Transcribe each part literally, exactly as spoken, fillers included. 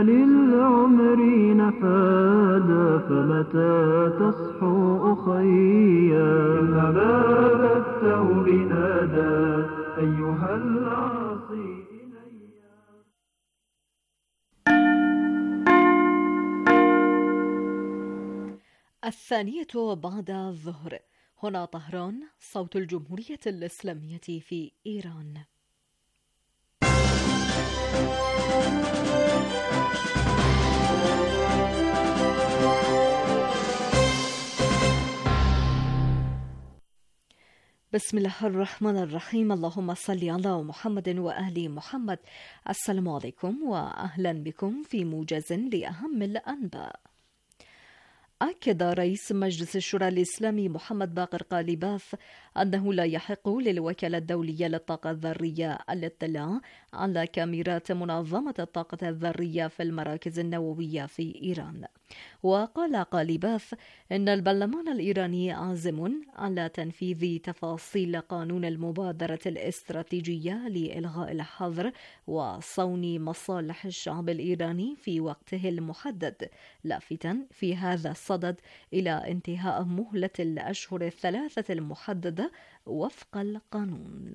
للعمر نفادا فمتى تصحو أخيا إن باب الثوب نادى أيها العاصي الثانية بعد الظهر. هنا طهران، صوت الجمهورية الإسلامية في إيران. بسم الله الرحمن الرحيم. اللهم صل على محمد وآل محمد. السلام عليكم وأهلا بكم في موجز لأهم الأنباء. أكد رئيس مجلس الشورى الإسلامي محمد باقر قالباف أنه لا يحق للوكالة الدولية للطاقة الذرية الاطلاع على كاميرات منظمة الطاقة الذرية في المراكز النووية في إيران. وقال قالباف إن البرلمان الإيراني عازم على تنفيذ تفاصيل قانون المبادرة الاستراتيجية لإلغاء الحظر وصون مصالح الشعب الإيراني في وقته المحدد، لافتا في هذا الصدد إلى انتهاء مهلة الأشهر الثلاثة المحددة وفق القانون.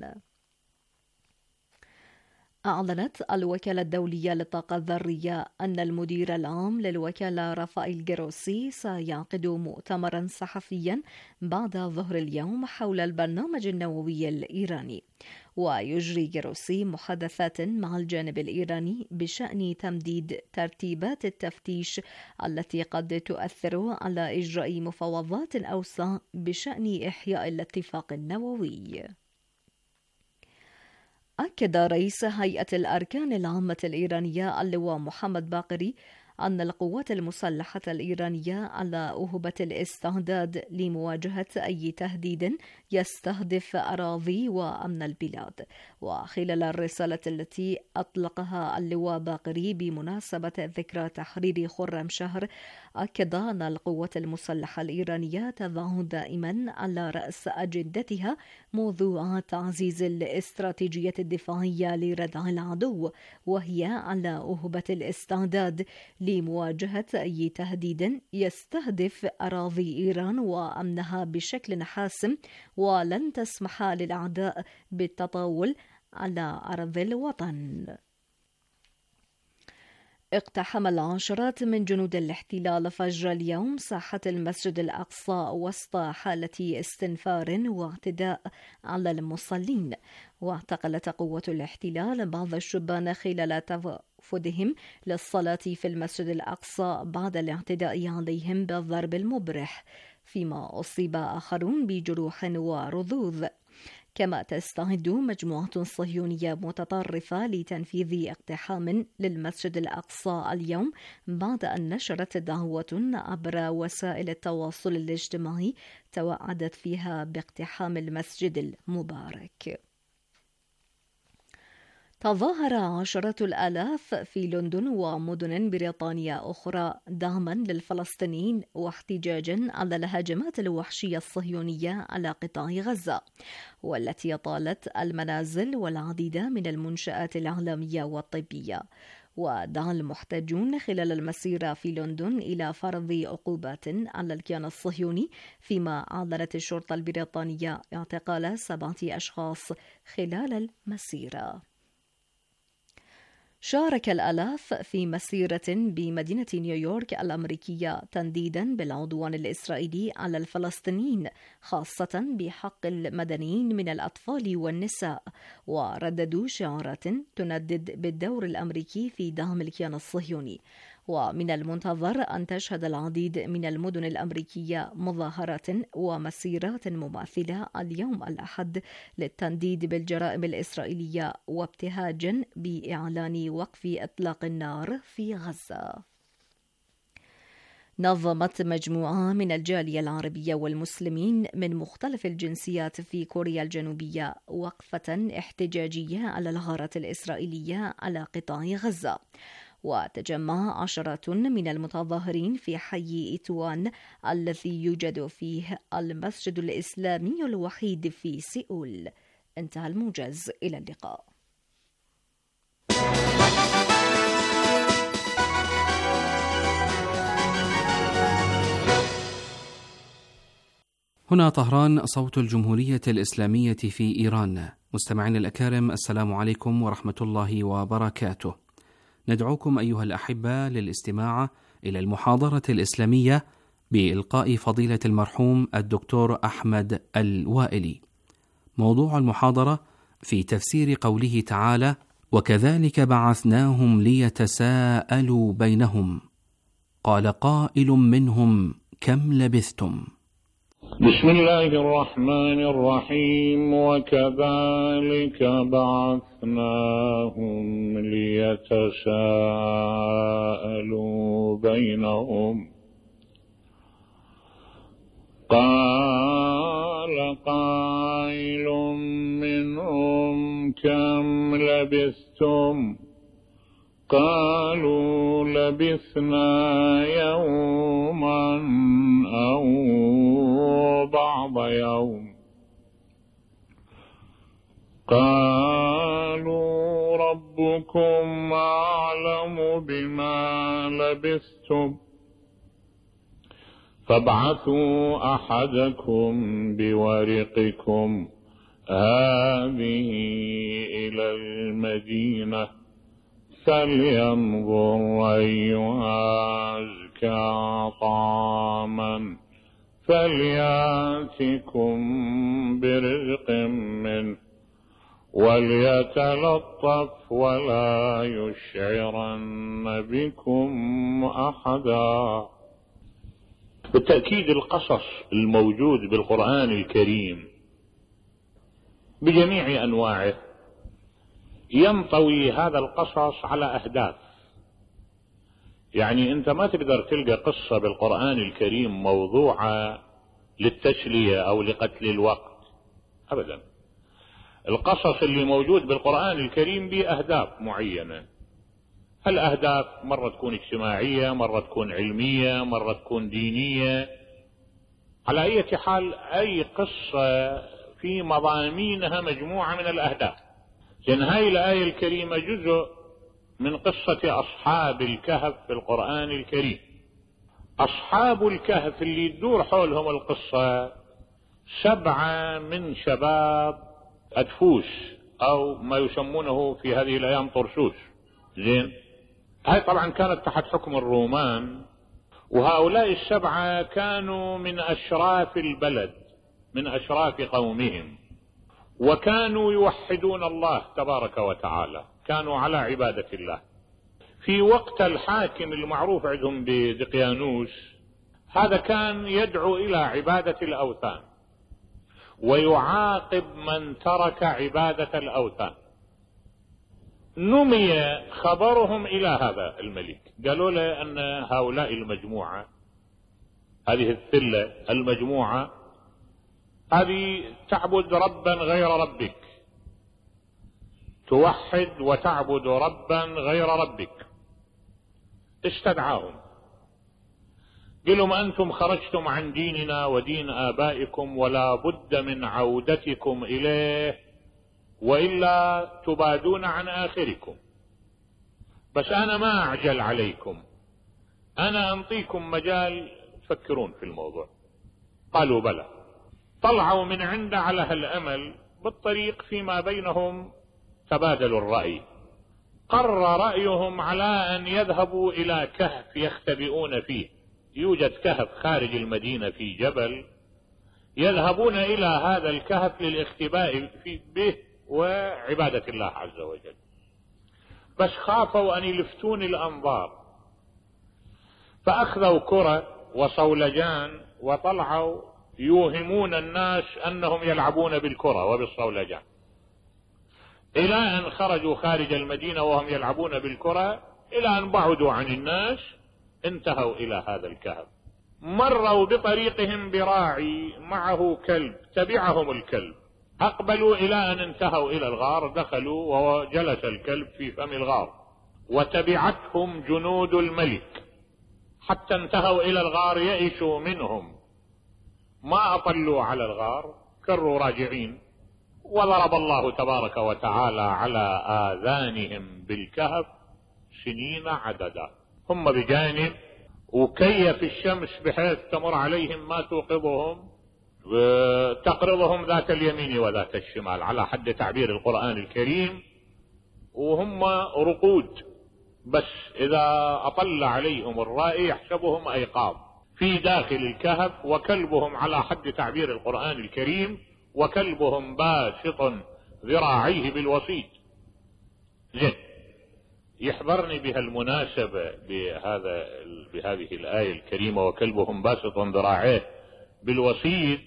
أعلنت الوكالة الدولية للطاقة الذرية أن المدير العام للوكالة رافائيل جروسي سيعقد مؤتمرا صحفيا بعد ظهر اليوم حول البرنامج النووي الإيراني. ويجري جروسي محادثات مع الجانب الإيراني بشأن تمديد ترتيبات التفتيش التي قد تؤثر على إجراء مفاوضات أوسع بشأن إحياء الاتفاق النووي. أكد رئيس هيئة الأركان العامة الإيرانية اللواء محمد باقري أن القوات المسلحة الإيرانية على أهبة الاستعداد لمواجهة أي تهديد يستهدف أراضي وأمن البلاد. وخلال الرسالة التي أطلقها اللواء باقري بمناسبة ذكرى تحرير خرمشهر، أكد أن القوات المسلحة الإيرانية تضع دائما على رأس أجندتها موضوع تعزيز الاستراتيجية الدفاعية لردع العدو، وهي على أهبة الاستعداد لمواجهة أي تهديد يستهدف أراضي إيران وأمنها بشكل حاسم، ولن تسمح للأعداء بالتطاول على أرض الوطن. اقتحم العشرات من جنود الاحتلال فجر اليوم ساحة المسجد الأقصى وسط حالة استنفار واعتداء على المصلين. واعتقلت قوة الاحتلال بعض الشبان خلال تفقدهم للصلاة في المسجد الأقصى بعد الاعتداء عليهم بالضرب المبرح، فيما أصيب آخرون بجروح ورذوذ. كما تستعد مجموعة صهيونية متطرفة لتنفيذ اقتحام للمسجد الأقصى اليوم بعد أن نشرت دعوة عبر وسائل التواصل الاجتماعي توعدت فيها باقتحام المسجد المبارك. تظاهر عشرات الآلاف في لندن ومدن بريطانيا أخرى دعما للفلسطينيين واحتجاجا على الهجمات الوحشية الصهيونية على قطاع غزة، والتي طالت المنازل والعديد من المنشآت الإعلامية والطبية. ودعا المحتجون خلال المسيرة في لندن إلى فرض عقوبات على الكيان الصهيوني، فيما أعلنت الشرطة البريطانية اعتقال سبعة أشخاص خلال المسيرة. شارك الآلاف في مسيرة بمدينة نيويورك الأمريكية تنديدا بالعدوان الإسرائيلي على الفلسطينيين، خاصة بحق المدنيين من الأطفال والنساء، ورددوا شعارات تندد بالدور الأمريكي في دعم الكيان الصهيوني. ومن المنتظر أن تشهد العديد من المدن الأمريكية مظاهرات ومسيرات مماثلة اليوم الأحد للتنديد بالجرائم الإسرائيلية وابتهاجا بإعلان وقف إطلاق النار في غزة. نظمت مجموعة من الجالية العربية والمسلمين من مختلف الجنسيات في كوريا الجنوبية وقفة احتجاجية على الغارات الإسرائيلية على قطاع غزة. وتجمع عشرات من المتظاهرين في حي إيتوان الذي يوجد فيه المسجد الإسلامي الوحيد في سيئول. انتهى الموجز، إلى اللقاء. هنا طهران، صوت الجمهورية الإسلامية في إيران. مستمعين الأكارم، السلام عليكم ورحمة الله وبركاته. ندعوكم أيها الأحبة للاستماع إلى المحاضرة الإسلامية بإلقاء فضيلة المرحوم الدكتور أحمد الوائلي. موضوع المحاضرة في تفسير قوله تعالى: وكذلك بعثناهم ليتساءلوا بينهم قال قائل منهم كم لبثتم. بسم الله الرحمن الرحيم. وكذلك بعثناهم ليتساءلوا بينهم قال قائل منهم كم لبثتم قالوا لبثنا يوما أو بعض يوم قالوا ربكم أعلم بما لبثتم فابعثوا أحدكم بورقكم هذه إلى المدينة فلينظر أيها أزكى طعاما فليأتكم برزق منه وليتلطف ولا يشعرن بكم أحدا. بالتأكيد القصص الموجود بالقرآن الكريم بجميع أنواعه ينطوي هذا القصص على أهداف. يعني أنت ما تقدر تلقى قصة بالقرآن الكريم موضوعة للتسلية أو لقتل الوقت أبدا. القصص اللي موجود بالقرآن الكريم بأهداف معينة. الأهداف مرة تكون اجتماعية، مرة تكون علمية، مرة تكون دينية. على أي حال أي قصة في مضامينها مجموعة من الأهداف. لأن هاي الآية الكريمة جزء من قصة أصحاب الكهف في القرآن الكريم. أصحاب الكهف اللي تدور حولهم القصة سبعة من شباب أدفوس أو ما يسمونه في هذه الأيام طرشوش. زين، هاي طبعا كانت تحت حكم الرومان، وهؤلاء السبعة كانوا من أشراف البلد، من أشراف قومهم، وكانوا يوحدون الله تبارك وتعالى، كانوا على عبادة الله. في وقت الحاكم المعروف عندهم بدقيانوس، هذا كان يدعو إلى عبادة الأوثان ويعاقب من ترك عبادة الأوثان. نمي خبرهم إلى هذا الملك، قالوا له أن هؤلاء المجموعة، هذه الثلة المجموعة هذه تعبد ربا غير ربك، توحد وتعبد ربا غير ربك. استدعاهم، قال لهم أنتم خرجتم عن ديننا ودين آبائكم ولا بد من عودتكم إليه وإلا تبادون عن آخركم. بس أنا ما أعجل عليكم، أنا أنطيكم مجال تفكرون في الموضوع. قالوا بلى. طلعوا من عنده على هالأمل. بالطريق فيما بينهم تبادلوا الرأي. قرر رأيهم على أن يذهبوا إلى كهف يختبئون فيه. يوجد كهف خارج المدينة في جبل، يذهبون إلى هذا الكهف للاختباء به وعبادة الله عز وجل. بس خافوا أن يلفتون الأنظار، فأخذوا كرة وصولجان وطلعوا يوهمون الناس أنهم يلعبون بالكرة وبالصولجان، إلى أن خرجوا خارج المدينة وهم يلعبون بالكرة، إلى أن بعدوا عن الناس انتهوا إلى هذا الكهف. مروا بطريقهم براعي معه كلب، تبعهم الكلب، أقبلوا إلى أن انتهوا إلى الغار، دخلوا وجلس الكلب في فم الغار، وتبعتهم جنود الملك حتى انتهوا إلى الغار. يئسوا منهم، ما أطلوا على الغار، كروا راجعين. وضرب الله تبارك وتعالى على آذانهم بالكهف سنين عددا. هم بجانب، وكيف الشمس بحيث تمر عليهم ما توقظهم، تقرضهم ذات اليمين وذات الشمال على حد تعبير القرآن الكريم، وهم رقود، بس إذا أطل عليهم الرائي يحسبهم أيقاظ في داخل الكهف، وكلبهم على حد تعبير القرآن الكريم وكلبهم باسط ذراعيه بالوسيط. زين، يحضرني بها المناسبة بهذا بهذه الآية الكريمة وكلبهم باسط ذراعيه بالوسيط،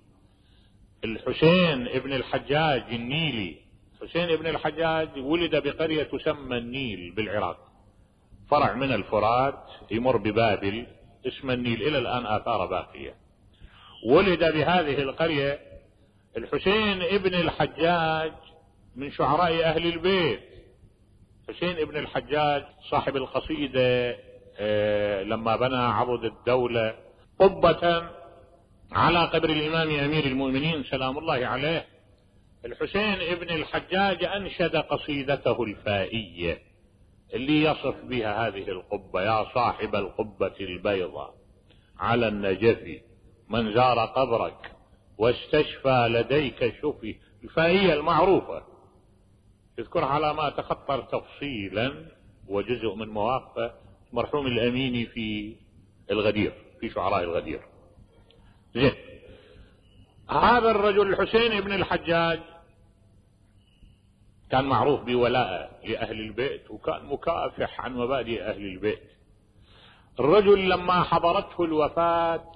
الحسين ابن الحجاج النيلي. حسين ابن الحجاج ولد بقرية تسمى النيل بالعراق، فرع من الفرات يمر ببابل اسم النيل، إلى الآن آثار باقية. ولد بهذه القرية. الحسين ابن الحجاج من شعراء أهل البيت. حسين ابن الحجاج صاحب القصيدة لما بنى عضد الدولة قبة على قبر الإمام أمير المؤمنين سلام الله عليه، الحسين ابن الحجاج أنشد قصيدته الفائية اللي يصف بها هذه القبة: يا صاحب القبة البيضاء على النجف من زار قبرك واستشفى لديك شفي. الفائية المعروفة يذكرها على ما تخطر تفصيلا وجزء من مواقفه مرحوم الأميني في الغدير، في شعراء الغدير. زين، هذا الرجل الحسين ابن الحجاج كان معروف بولاء لأهل البيت، وكان مكافح عن مبادئ أهل البيت. الرجل لما حضرته الوفاة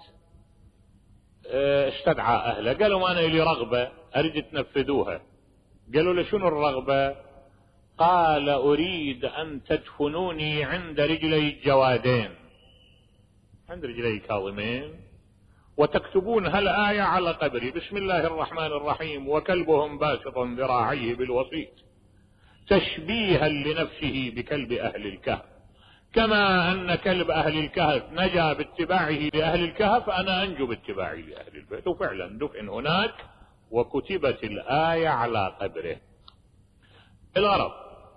استدعى أهله، قالوا ما أنا لي رغبة أريد تنفذوها. قالوا له شنو الرغبة؟ قال أريد أن تدفنوني عند رجلي الجوادين، عند رجلي كاظمين، وتكتبون هالآية على قبري: بسم الله الرحمن الرحيم وكلبهم باسط ذراعيه بالوسيط، تشبيها لنفسه بكلب أهل الكهف، كما أن كلب أهل الكهف نجا باتباعه لأهل الكهف أنا أنجو باتباعي لأهل البيت. وفعلا دفن هناك وكتبت الآية على قبره. الغرض،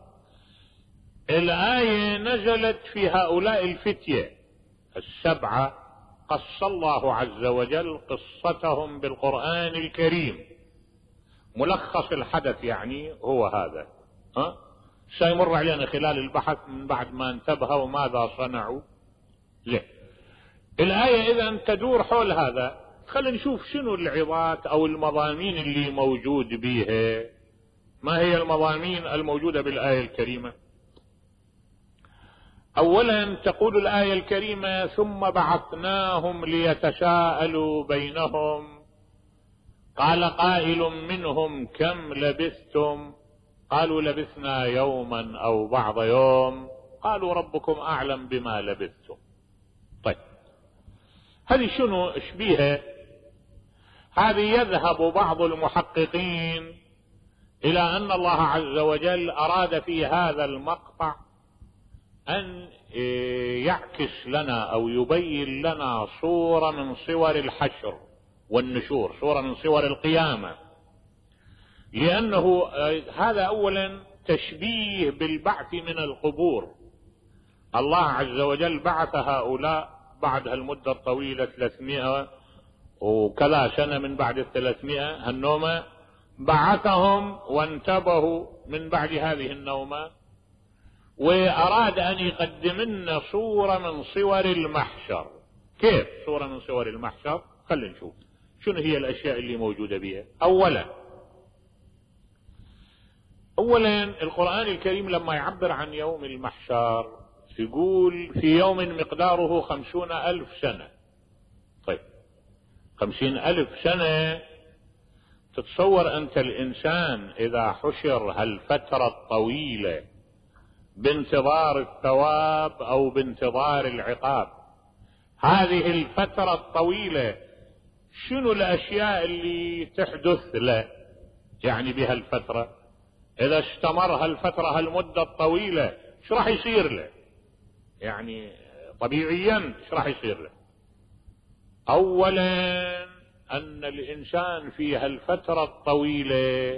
الآية نزلت في هؤلاء الفتية السبعة، قص الله عز وجل قصتهم بالقرآن الكريم. ملخص الحدث يعني هو هذا، ها سيمر علينا خلال البحث من بعد ما انتبهوا ماذا صنعوا. زين، الآية إذا تدور حول هذا. خلينا نشوف شنو العظات أو المضامين اللي موجود بها. ما هي المضامين الموجودة بالآية الكريمة؟ أولا تقول الآية الكريمة: ثم بعثناهم ليتساءلوا بينهم قال قائل منهم كم لبثتم قالوا لبثنا يوما أو بعض يوم قالوا ربكم أعلم بما لبثتم. طيب، هذه شنو اشبيها؟ هذه يذهب بعض المحققين إلى أن الله عز وجل أراد في هذا المقطع أن يعكس لنا أو يبين لنا صورة من صور الحشر والنشور، صورة من صور القيامة، لأنه هذا أولا تشبيه بالبعث من القبور. الله عز وجل بعث هؤلاء بعد هالمدة الطويلة ثلاثمائة وكذا سنة، من بعد الثلاثمائة هالنومة بعثهم وانتبهوا من بعد هذه النومة، وأراد أن يقدم لنا صورة من صور المحشر. كيف صورة من صور المحشر؟ خلينا نشوف شنو هي الأشياء اللي موجودة بها. أولا أولا القرآن الكريم لما يعبر عن يوم المحشر يقول في يوم مقداره خمسون ألف سنة. طيب، خمسين ألف سنة، تتصور أنت الإنسان إذا حشر هالفترة الطويلة بانتظار الثواب أو بانتظار العقاب، هذه الفترة الطويلة شنو الأشياء اللي تحدث له يعني بهالفترة؟ إذا استمر هالفترة هالمدة الطويلة ايش راح يصير له؟ يعني طبيعيا ايش راح يصير له؟ أولا أن الإنسان في هالفترة الطويلة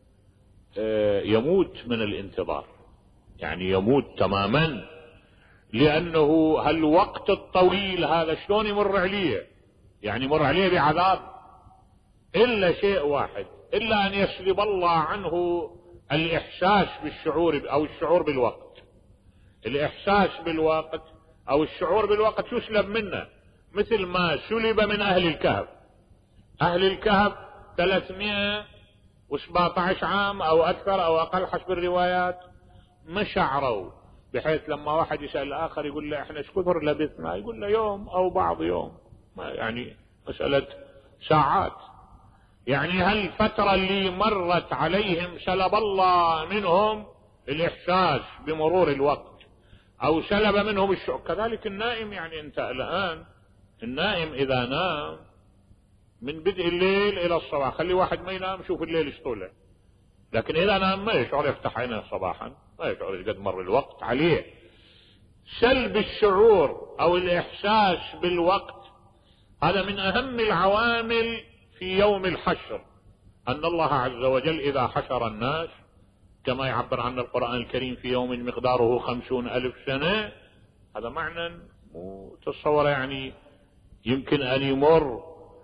يموت من الانتظار، يعني يموت تماما، لأنه هالوقت الطويل هذا شلون يمر عليه؟ يعني يمر عليه بعذاب، إلا شيء واحد، إلا أن يسلب الله عنه الإحساس بالشعور أو الشعور بالوقت. الإحساس بالوقت أو الشعور بالوقت يسلب منه، مثل ما سلب من أهل الكهف. أهل الكهف ثلاثمائة وسبعة عشر عام أو أكثر أو أقل حسب الروايات، ما شعروا، بحيث لما واحد يسأل الآخر يقول له إحنا ايش كثر لبثنا، يقول له يوم أو بعض يوم، يعني مسألة ساعات. يعني هالفترة اللي مرت عليهم سلب الله منهم الإحساس بمرور الوقت أو سلب منهم الشعور. كذلك النائم، يعني أنت الآن النائم إذا نام من بدء الليل إلى الصباح، خلي واحد ما ينام شوف الليل ايش طوله، لكن إذا نام ما يشعر، يفتح عينه صباحا ما يشعر قد مر الوقت عليه. سلب الشعور أو الإحساس بالوقت هذا من أهم العوامل في يوم الحشر، أن الله عز وجل إذا حشر الناس كما يعبر عن القرآن الكريم في يوم مقداره خمسون ألف سنة، هذا معنى متصور، يعني يمكن أن يمر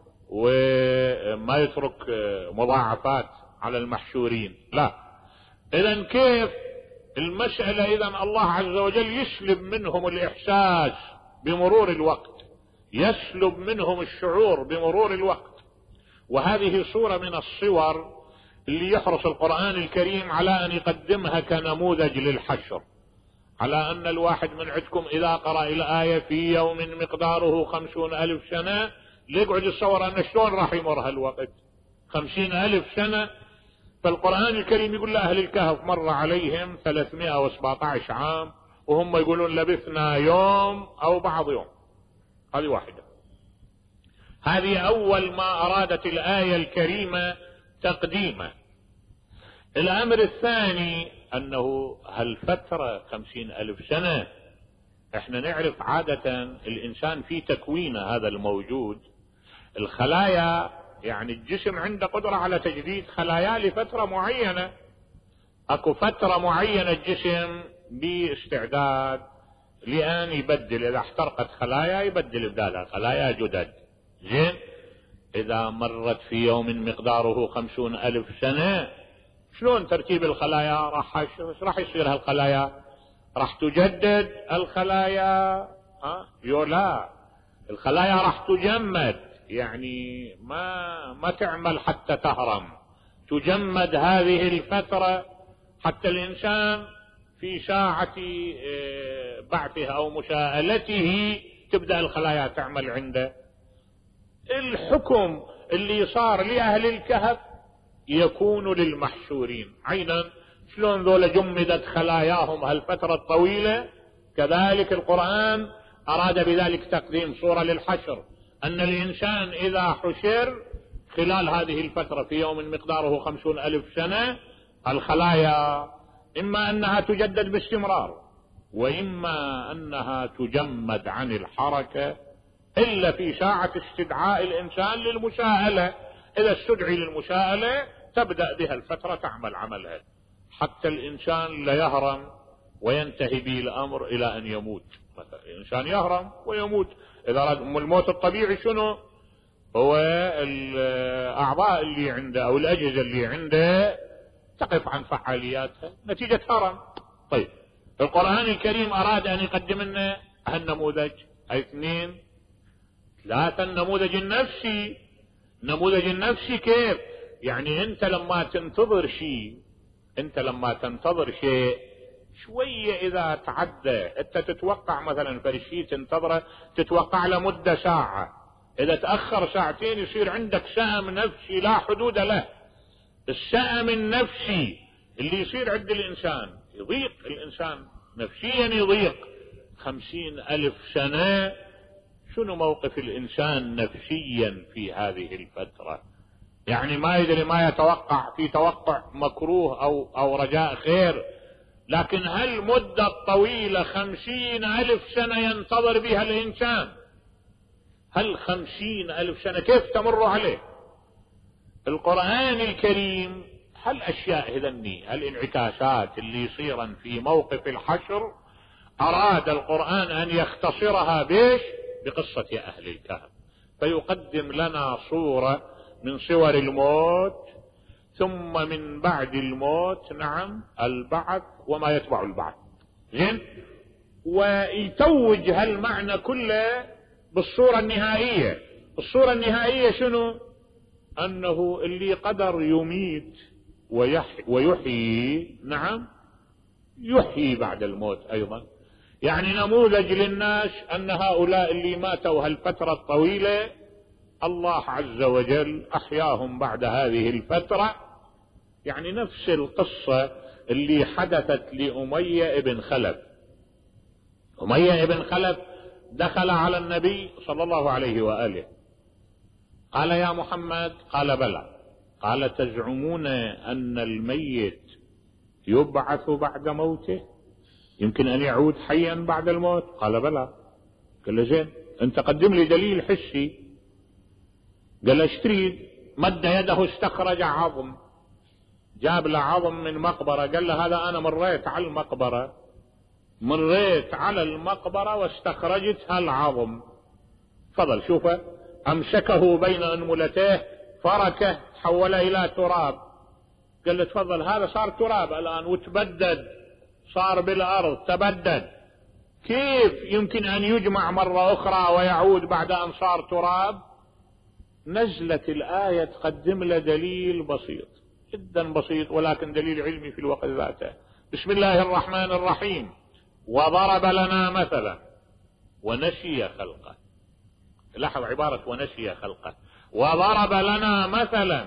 وما يترك مضاعفات على المحشورين. لا، إذن كيف المسألة؟ إذن الله عز وجل يسلب منهم الإحساس بمرور الوقت، يسلب منهم الشعور بمرور الوقت. وهذه صورة من الصور اللي يحرص القرآن الكريم على أن يقدمها كنموذج للحشر، على أن الواحد من عندكم إذا قرأ الآية في يوم مقداره خمسون ألف سنة ليقعد يتصور أن شلون راح يمر هالوقت خمسين ألف سنة. فالقرآن الكريم يقول لأهل الكهف مر عليهم ثلاثمائة وسبعة عشر عام وهم يقولون لبثنا يوم أو بعض يوم. هذه واحدة، هذه أول ما أرادت الآية الكريمة تقديمه. الأمر الثاني أنه هالفترة خمسين ألف سنة، احنا نعرف عادة الإنسان في تكوينه هذا الموجود الخلايا، يعني الجسم عنده قدرة على تجديد خلايا لفترة معينة، اكو فترة معينة الجسم باستعداد لأن يبدل، إذا احترقت خلايا يبدل بدالها خلايا جدد. زين، إذا مرت في يوم مقداره خمسون ألف سنة شلون ترتيب الخلايا؟ راح راح يصير هالخلايا راح تجدد الخلايا؟ ها يولا الخلايا راح تجمد، يعني ما ما تعمل حتى تهرم، تجمد هذه الفترة حتى الإنسان في ساعة بعثه أو مساءلته تبدأ الخلايا تعمل عنده. الحكم اللي صار لأهل الكهف يكون للمحشورين عينا، شلون ذولا جمدت خلاياهم هالفترة الطويلة، كذلك القرآن أراد بذلك تقديم صورة للحشر، أن الإنسان إذا حشر خلال هذه الفترة في يوم مقداره خمسون ألف سنة الخلايا إما أنها تجدد باستمرار وإما أنها تجمد عن الحركة إلا في ساعة استدعاء الإنسان للمساءلة. إذا استدعي للمساءلة تبدأ بها الفترة تعمل عملها حتى الإنسان لا يهرم وينتهي به الأمر إلى أن يموت. مثلا الإنسان يهرم ويموت، إذا راد الموت الطبيعي شنو هو؟ الأعضاء اللي عنده أو الأجهزة اللي عنده تقف عن فعالياتها نتيجة هرم. طيب القرآن الكريم أراد أن يقدم لنا هالنموذج. اثنين ثلاثة، النموذج النفسي. النموذج النفسي كيف؟ يعني أنت لما تنتظر شيء أنت لما تنتظر شيء شوية إذا تعدى، أنت تتوقع مثلا فرشي تنتظره تتوقع له مدة ساعة، إذا تأخر ساعتين يصير عندك سأم نفسي لا حدود له. السأم النفسي اللي يصير عند الإنسان يضيق الإنسان نفسيا، يضيق. خمسين ألف سنة شنو موقف الإنسان نفسيا في هذه الفترة؟ يعني ما يدري، ما يتوقع، في توقع مكروه أو, أو رجاء خير، لكن هالمدة الطويلة خمسين ألف سنة ينتظر بها الإنسان، هل خمسين ألف سنة كيف تمر عليه؟ القرآن الكريم هالأشياء هذني هالانعكاسات اللي يصيرا في موقف الحشر أراد القرآن أن يختصرها بيش؟ بقصة أهل الكهف، فيقدم لنا صورة من صور الموت، ثم من بعد الموت نعم البعث وما يتبع البعث. زين، ويتوج هالمعنى كله بالصورة النهائية. الصورة النهائية شنو؟ أنه اللي قدر يميت ويحيي, ويحيي نعم يحيي بعد الموت أيضا. يعني نموذج للناس أن هؤلاء اللي ماتوا هالفترة الطويلة الله عز وجل أحياهم بعد هذه الفترة. يعني نفس القصة اللي حدثت لأمية بن خلف. أمية بن خلف دخل على النبي صلى الله عليه وآله، قال يا محمد، قال بلى، قال تزعمون أن الميت يبعث بعد موته، يمكن أن يعود حيا بعد الموت؟ قال بلى. قال له زين، أنت قدم لي دليل حسي. قال له اشتريد. مد يده استخرج عظم، جاب له عظم من مقبرة. قال له هذا أنا مريت على المقبرة، مريت على المقبرة واستخرجت هالعظم. فضل شوفه، أمسكه بين أنملتيه فركه تحول إلى تراب. قال له تفضل، هذا صار تراب الآن وتبدد، صار بالأرض تبدد، كيف يمكن أن يجمع مرة أخرى ويعود بعد أن صار تراب؟ نزلت الآية تقدم له دليل بسيط جدا بسيط، ولكن دليل علمي في الوقت ذاته. بسم الله الرحمن الرحيم. وضرب لنا مثلا ونسي خلقه. لاحظ عبارة ونسي خلقه. وضرب لنا مثلا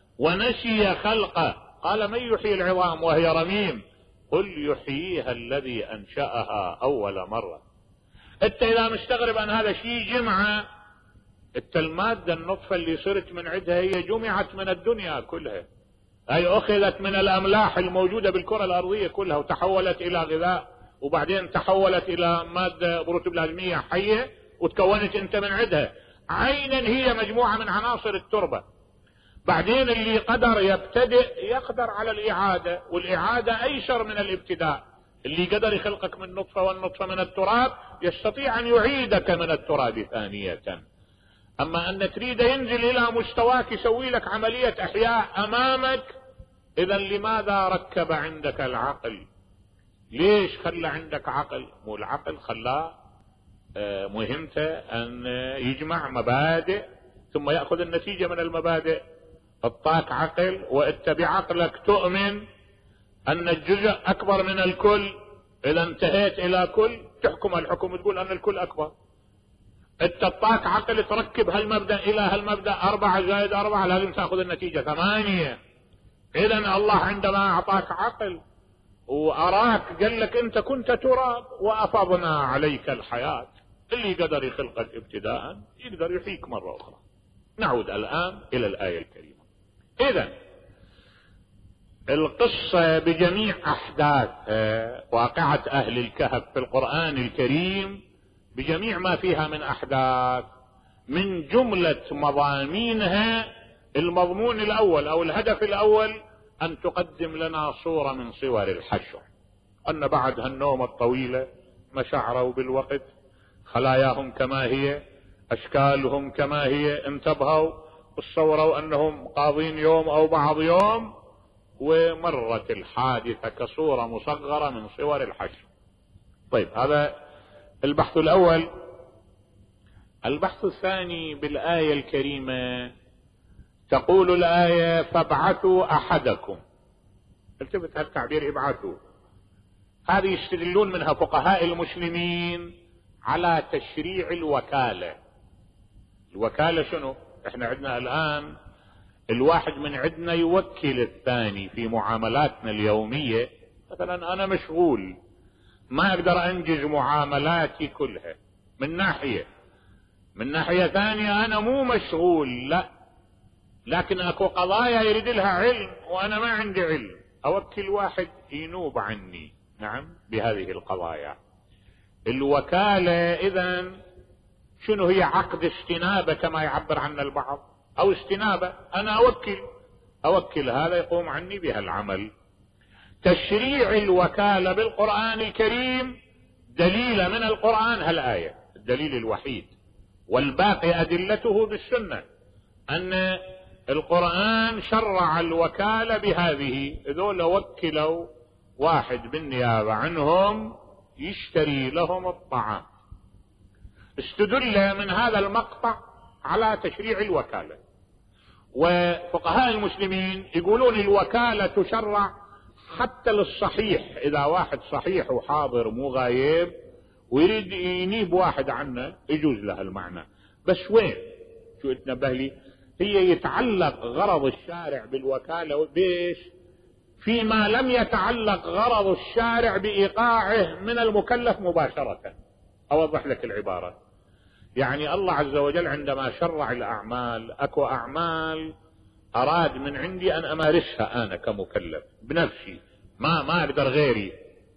ونسي خلقه. قال من يحيي العظام وهي رميم؟ قل يحييها الذي أنشأها أول مرة. انت إذا مستغرب أن هذا شيء جمعة، انت المادة النطفة اللي صرت من عندها هي جمعت من الدنيا كلها، أي أخذت من الأملاح الموجودة بالكرة الأرضية كلها وتحولت إلى غذاء، وبعدين تحولت إلى مادة بروتوبلازمية حية وتكونت انت من عندها. عينا هي مجموعة من عناصر التربة. بعدين اللي قدر يبتدئ يقدر على الإعادة، والإعادة أيسر من الابتداء. اللي قدر يخلقك من نطفة والنطفة من التراب يستطيع أن يعيدك من التراب ثانية. أما أن تريد ينزل إلى مستواك يسوي لك عملية إحياء أمامك، إذا لماذا ركب عندك العقل؟ ليش خلى عندك عقل؟ مو العقل خلاه مهمته أن يجمع مبادئ ثم يأخذ النتيجة من المبادئ. اعطاك عقل وانت بعقلك تؤمن أن الجزء أكبر من الكل، إذا انتهيت إلى كل تحكم الحكم تقول أن الكل أكبر. انت اعطاك عقل تركب هالمبدأ إلى هالمبدأ أربعة زائد أربعة لازم تأخذ النتيجة ثمانية. إذا الله عندما أعطاك عقل وأراك قال لك أنت كنت تراب وأفضنا عليك الحياة، اللي قدر يخلقك ابتداء يقدر يحييك مرة أخرى. نعود الآن إلى الآية الكريمة. إذا القصة بجميع أحداثها، واقعة أهل الكهف في القرآن الكريم بجميع ما فيها من أحداث، من جملة مضامينها المضمون الأول أو الهدف الأول أن تقدم لنا صورة من صور الحشر، أن بعد هالنوم الطويلة مشاعروا بالوقت، خلاياهم كما هي، أشكالهم كما هي، انتبهوا تصوروا أنهم قاضين يوم أو بعض يوم، ومرت الحادثة كصورة مصغرة من صور الحشر. طيب هذا البحث الأول. البحث الثاني بالآية الكريمة، تقول الآية فابعثوا أحدكم. التفت هالتعبير ابعثوا، هذه يستدلون منها فقهاء المسلمين على تشريع الوكالة. الوكالة شنو؟ احنا عندنا الآن الواحد من عندنا يوكل الثاني في معاملاتنا اليومية. مثلا أنا مشغول ما أقدر أنجز معاملاتي كلها من ناحية، من ناحية ثانية أنا مو مشغول، لا، لكن أكو قضايا يريد لها علم وأنا ما عندي علم، أوكل واحد ينوب عني نعم بهذه القضايا. الوكالة إذن شنو هي؟ عقد استنابة كما يعبر عنه البعض، أو استنابة، أنا أوكل أوكل هذا يقوم عني بها العمل. تشريع الوكالة بالقرآن الكريم دليل من القرآن هالآية، الدليل الوحيد، والباقي أدلته بالسنة، أن القرآن شرع الوكالة بهذه، إذول وكلوا واحد بالنيابة عنهم يشتري لهم الطعام. استدل من هذا المقطع على تشريع الوكالة، وفقهاء المسلمين يقولون الوكالة تشرع حتى للصحيح، إذا واحد صحيح وحاضر مو غايب ويريد ينيب واحد عنه يجوز له المعنى. بس وين شو اتنبه لي، هي يتعلق غرض الشارع بالوكالة بيش فيما لم يتعلق غرض الشارع بإيقاعه من المكلف مباشرة. أوضح لك العبارة، يعني الله عز وجل عندما شرع الأعمال أكو أعمال أراد من عندي أن أمارسها أنا كمكلف بنفسي، ما ما أقدر غيري،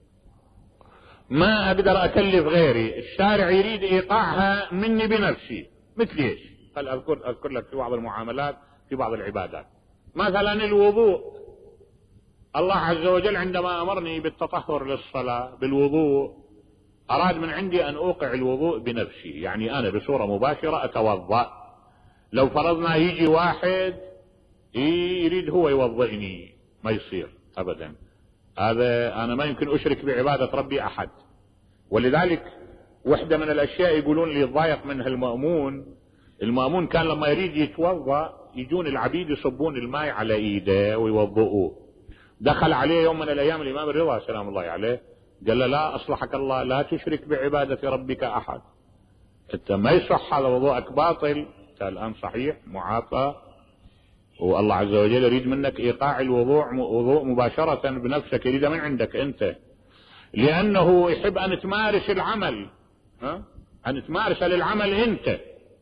ما أقدر أكلف غيري، الشارع يريد إيقاعها مني بنفسي. مثل إيش؟ هل أذكر أذكر لك في بعض المعاملات في بعض العبادات، مثلا الوضوء. الله عز وجل عندما أمرني بالتطهر للصلاة بالوضوء أراد من عندي أن أوقع الوضوء بنفسي، يعني أنا بصورة مباشرة أتوضأ. لو فرضنا يجي واحد يريد هو يوضئني ما يصير أبدا، هذا أنا ما يمكن أشرك بعبادة ربي أحد. ولذلك واحدة من الأشياء يقولون لي ضايق منها المأمون، المأمون كان لما يريد يتوضأ يجون العبيد يصبون الماء على إيده ويوضؤوه. دخل عليه يوم من الأيام الإمام الرضا سلام الله عليه قال له لا أصلحك الله لا تشرك بعبادة ربك أحد، أنت ما يصح هذا وضوءك باطل، أنت الآن صحيح معافى، والله عز وجل يريد منك إيقاع الوضوء وضوء مباشرة بنفسك، يريد من عندك أنت، لأنه يحب أن تمارس العمل، ها؟ أن تمارس للعمل أنت،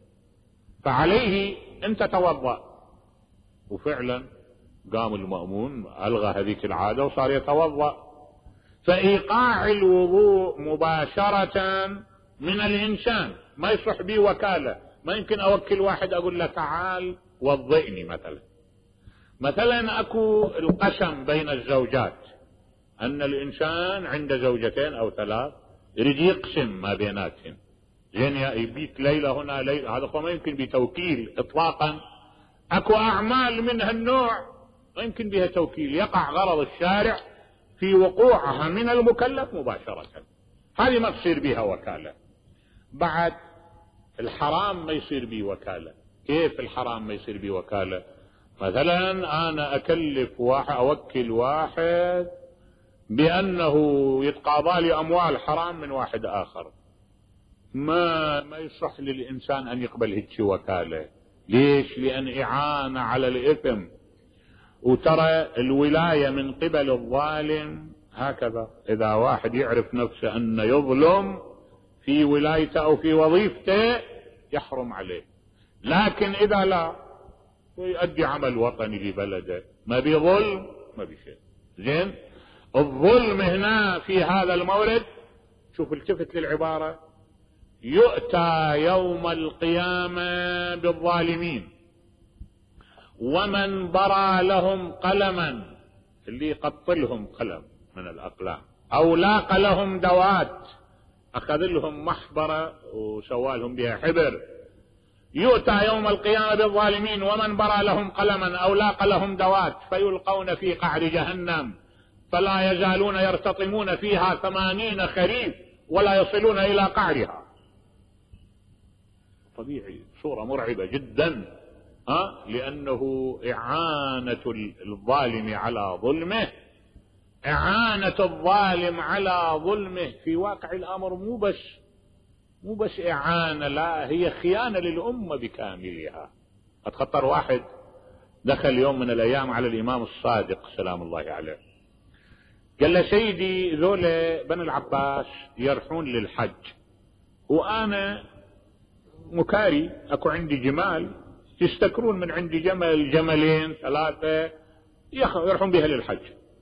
فعليه أنت توضأ. وفعلا قام المأمون ألغى هذيك العادة وصار يتوضأ. فإيقاع الوضوء مباشرة من الإنسان ما يصح به وكالة. ما يمكن أوكل واحد أقول له تعال وضئني مثلا. مثلا أكو القسم بين الزوجات، أن الإنسان عند زوجتين أو ثلاث يريد يقسم ما بيناتهم، زين يبيت ليلة هنا ليلة، هذا ما يمكن بتوكيل إطلاقا. أكو أعمال من هالنوع ما يمكن بها توكيل، يقع غرض الشارع في وقوعها من المكلف مباشرة، هذه ما تصير بها وكالة. بعد الحرام ما يصير به وكالة. كيف الحرام ما يصير به وكالة؟ مثلا أنا أكلف واحد أوكل واحد بأنه يتقاضى لي أموال حرام من واحد آخر، ما ما يصح للإنسان أن يقبل هيك وكالة. ليش؟ لأن إعانة على الإثم. وترى الولاية من قبل الظالم هكذا، إذا واحد يعرف نفسه أن يظلم في ولايته أو في وظيفته يحرم عليه، لكن إذا لا يؤدي عمل وطني لبلده ما بظلم ما بشيء. زين، الظلم هنا في هذا المورد، شوف التفت للعبارة، يؤتى يوم القيامة بالظالمين ومن برى لهم قلما، اللي يقطلهم قلم من الأقلام، أو لاق لهم دوات أخذ لهم محبرة وسوالهم بها حبر. يؤتى يوم القيامة بالظالمين ومن برى لهم قلما أو لاق لهم دوات فيلقون في قعر جهنم فلا يزالون يرتطمون فيها ثمانين خريف ولا يصلون إلى قعرها. طبيعي صورة مرعبة جدا، أه؟ لأنه إعانة الظالم على ظلمه، إعانة الظالم على ظلمه في واقع الأمر مو بس مو بس إعانة، لا، هي خيانة للأمة بكاملها. أتخطر واحد دخل يوم من الأيام على الإمام الصادق سلام الله عليه، قال له سيدي ذولا بني العباس يرحون للحج وأنا مكاري، أكو عندي جمال يستكرون من عندي جمل جملين ثلاثة يرحون بها للحج،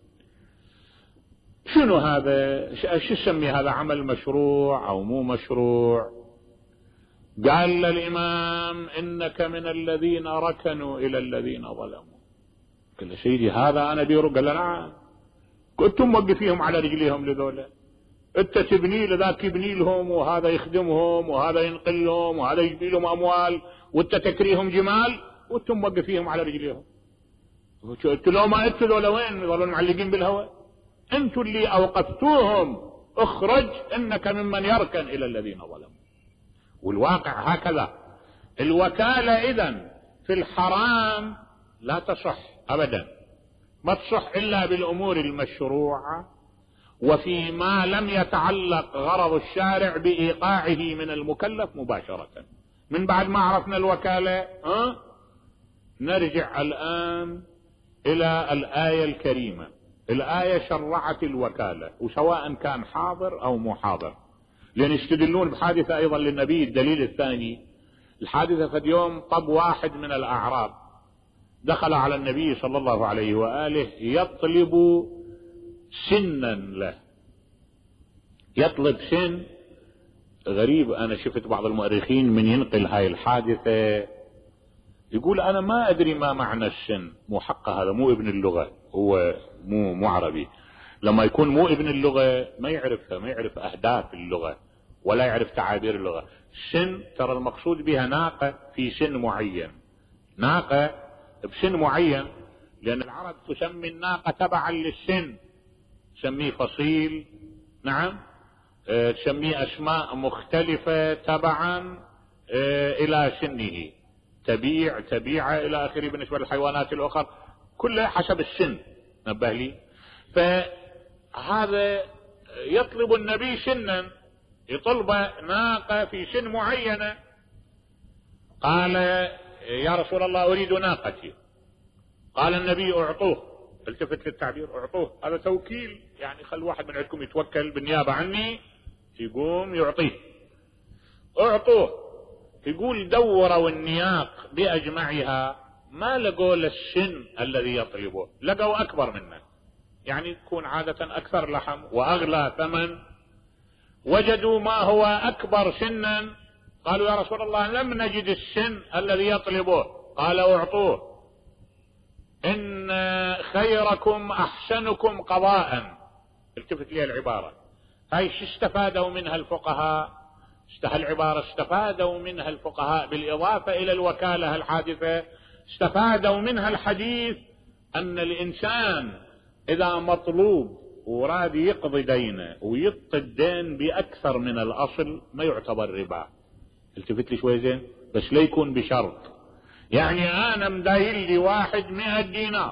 شنو هذا؟ شو سمي هذا؟ عمل مشروع أو مو مشروع؟ قال للإمام إنك من الذين ركنوا إلى الذين ظلموا. قال له سيدي هذا أنا بيرو؟ قال له نعم، كنتم موقفيهم على رجليهم لذولا، انت تبني لذاك يبني لهم وهذا يخدمهم وهذا ينقل لهم وهذا يجيب لهم أموال وانت تكريهم جمال. وانتم موقفيهم على رجليهم. انتوا لو ما انتوا ذولا وين يظلون معلقين بالهواء؟ انتوا اللي اوقفتوهم. اخرج انك ممن يركن الى الذين ظلموا. والواقع هكذا. الوكالة اذن في الحرام لا تصح ابدا، ما تصح الا بالامور المشروعة وفيما لم يتعلق غرض الشارع بايقاعه من المكلف مباشرة. من بعد ما عرفنا الوكالة أه؟ نرجع الان الى الاية الكريمة. الاية شرعت الوكالة وسواء كان حاضر او مو حاضر، لان يستدلون بحادثة ايضا للنبي. الدليل الثاني الحادثة في يوم طب واحد من الاعراب دخل على النبي صلى الله عليه وآله يطلب سنا له، يطلب سن غريب. انا شفت بعض المؤرخين من ينقل هاي الحادثة يقول انا ما ادري ما معنى السن. مو حق هذا، مو ابن اللغة، هو مو مو عربي. لما يكون مو ابن اللغة ما يعرفها، ما يعرف اهداف اللغة ولا يعرف تعابير اللغة. السن ترى المقصود بها ناقة في سن معين، ناقة بسن معين، لان العرب تسمي الناقة تبعا للسن، تسميه فصيل، نعم، أه تسميه اسماء مختلفة تبعا أه الى سنه، تبيع، تبيعة الى اخره. بالنسبة للحيوانات الاخرى كلها حسب السن. نبه لي. فهذا يطلب النبي سنا، يطلب ناقة في سن معينة. قال يا رسول الله اريد ناقتي. قال النبي اعطوه. التفت للتعبير اعطوه، هذا توكيل، يعني خل واحد من عندكم يتوكل بالنيابة عني يقوم يعطيه. اعطوه. يقول دوروا النياق باجمعها ما لقوا السن الذي يطلبه، لقوا اكبر منه، يعني يكون عادة اكثر لحم واغلى ثمن. وجدوا ما هو اكبر سنا. قالوا يا رسول الله لم نجد السن الذي يطلبه. قال اعطوه. ان خيركم احسنكم قضاء. التفت لي العبارة هاي، شو استفادوا منها الفقهاء؟ العبارة استفادوا منها الفقهاء بالاضافة الى الوكالة الحادثة، استفادوا منها الحديث ان الانسان اذا مطلوب وراد يقضي دينه ويقضي الدين باكثر من الاصل ما يعتبر ربا. التفت لي شوي زين، بس لا يكون بشرط. يعني انا مداين لي واحد مئة دينار،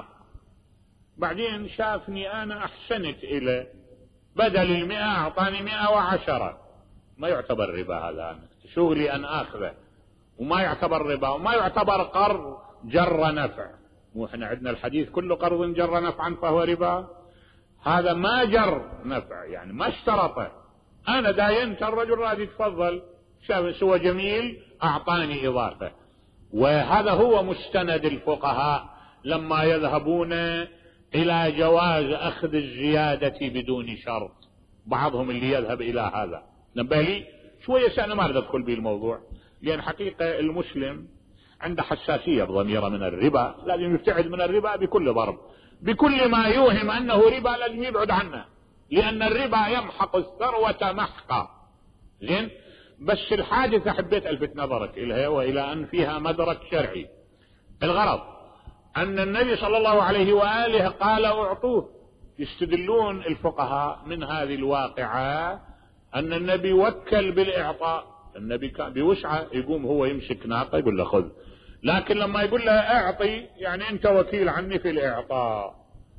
بعدين شافني انا احسنت اليه، بدل المئة اعطاني مئة وعشرة، ما يعتبر ربا. هذا أنا شغلي ان اخذه، وما يعتبر ربا، وما يعتبر قرض جر نفع. مو احنا عندنا الحديث كل قرض جر نفعا فهو ربا. هذا ما جر نفع، يعني ما اشترطه. انا داينت الرجل راد يتفضل، شاف سوى جميل اعطاني اضافة. وهذا هو مستند الفقهاء لما يذهبون الى جواز اخذ الزيادة بدون شرط. بعضهم اللي يذهب الى هذا. نبه لي شوية، سأنا ما ندخل به الموضوع، لان حقيقة المسلم عنده حساسية بضميره من الربا، لازم يبتعد من الربا بكل ضرب. بكل ما يوهم انه ربا لازم يبعد عنه، لان الربا يمحق الثروة محقا. زين، بس الحادثة حبيت الفت نظرك اليها والى ان فيها مدرك شرعي. الغرض ان النبي صلى الله عليه وآله قال اعطوه. يستدلون الفقهاء من هذه الواقعة ان النبي وكل بالاعطاء. النبي كان بوسعه يقوم هو يمسك ناقة يقول له خذ، لكن لما يقول له اعطي يعني انت وكيل عني في الاعطاء.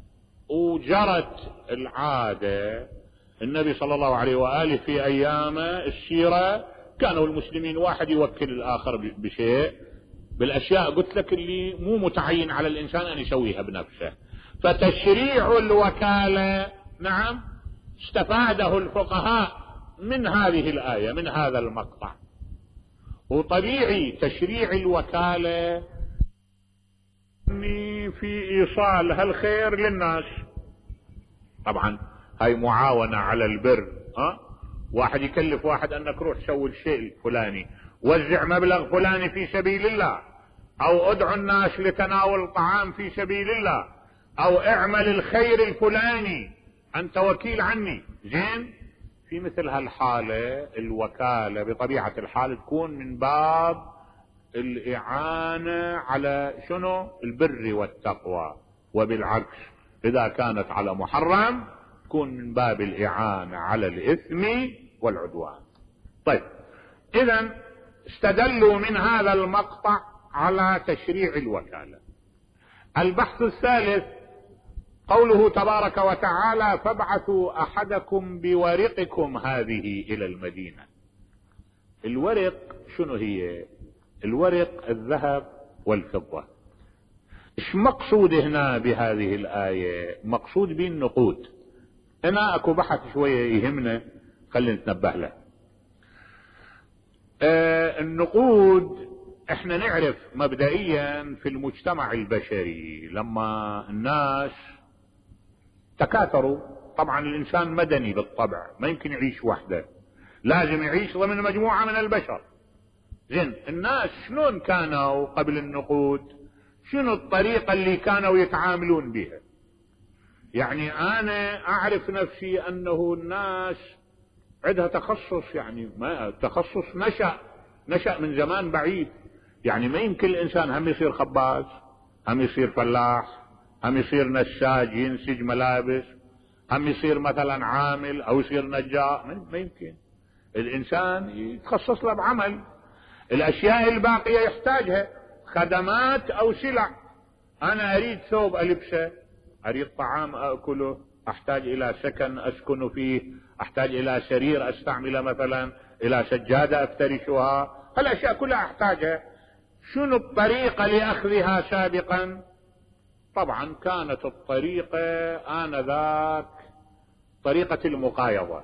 وجرت العادة النبي صلى الله عليه وآله في ايام السيرة كانوا المسلمين واحد يوكل الاخر بشيء، بالاشياء قلت لك اللي مو متعين على الانسان ان يسويها بنفسه. فتشريع الوكالة نعم استفاده الفقهاء من هذه الآية، من هذا المقطع. وطبيعي تشريع الوكالة في ايصال هالخير للناس. طبعا هاي معاونة على البر. ها، واحد يكلف واحد انك روح سوي الشيء الفلاني، وزع مبلغ فلاني في سبيل الله، او ادعو الناس لتناول طعام في سبيل الله، او اعمل الخير الفلاني، انت وكيل عني. زين، في مثل هالحالة الوكالة بطبيعة الحال تكون من باب الإعانة على شنو؟ البر والتقوى، وبالعكس إذا كانت على محرم تكون من باب الإعانة على الإثم والعدوان. طيب، إذن استدلوا من هذا المقطع على تشريع الوكالة. البحث الثالث قوله تبارك وتعالى: فابعثوا أحدكم بورقكم هذه إلى المدينة. الورق شنو هي؟ الورق الذهب والفضة. ايش مقصود هنا بهذه الآية؟ مقصود به النقود. هنا اكو بحث شوية يهمنا، خلينا نتنبه له. آه النقود احنا نعرف مبدئيا في المجتمع البشري لما الناس تكاثروا، طبعا الانسان مدني بالطبع، ما يمكن يعيش وحده، لازم يعيش ضمن مجموعة من البشر. زين، الناس شلون كانوا قبل النقود؟ شنو الطريقة اللي كانوا يتعاملون بها؟ يعني انا اعرف نفسي انه الناس عندها تخصص، يعني ما تخصص نشأ نشأ من زمان بعيد. يعني ما يمكن الانسان هم يصير خباز، هم يصير فلاح، هم يصير نساج ينسج ملابس، هم يصير مثلا عامل او يصير نجار. ما يمكن. الانسان يتخصص له بعمل. الاشياء الباقية يحتاجها، خدمات او سلع. انا اريد ثوب البسه، اريد طعام اكله، احتاج الى سكن اسكن فيه، احتاج الى سرير استعمله مثلا، الى سجادة افترشها، هالاشياء كلها احتاجها. شنو الطريقة لاخذها سابقا؟ طبعا كانت الطريقة آنذاك طريقة المقايضة.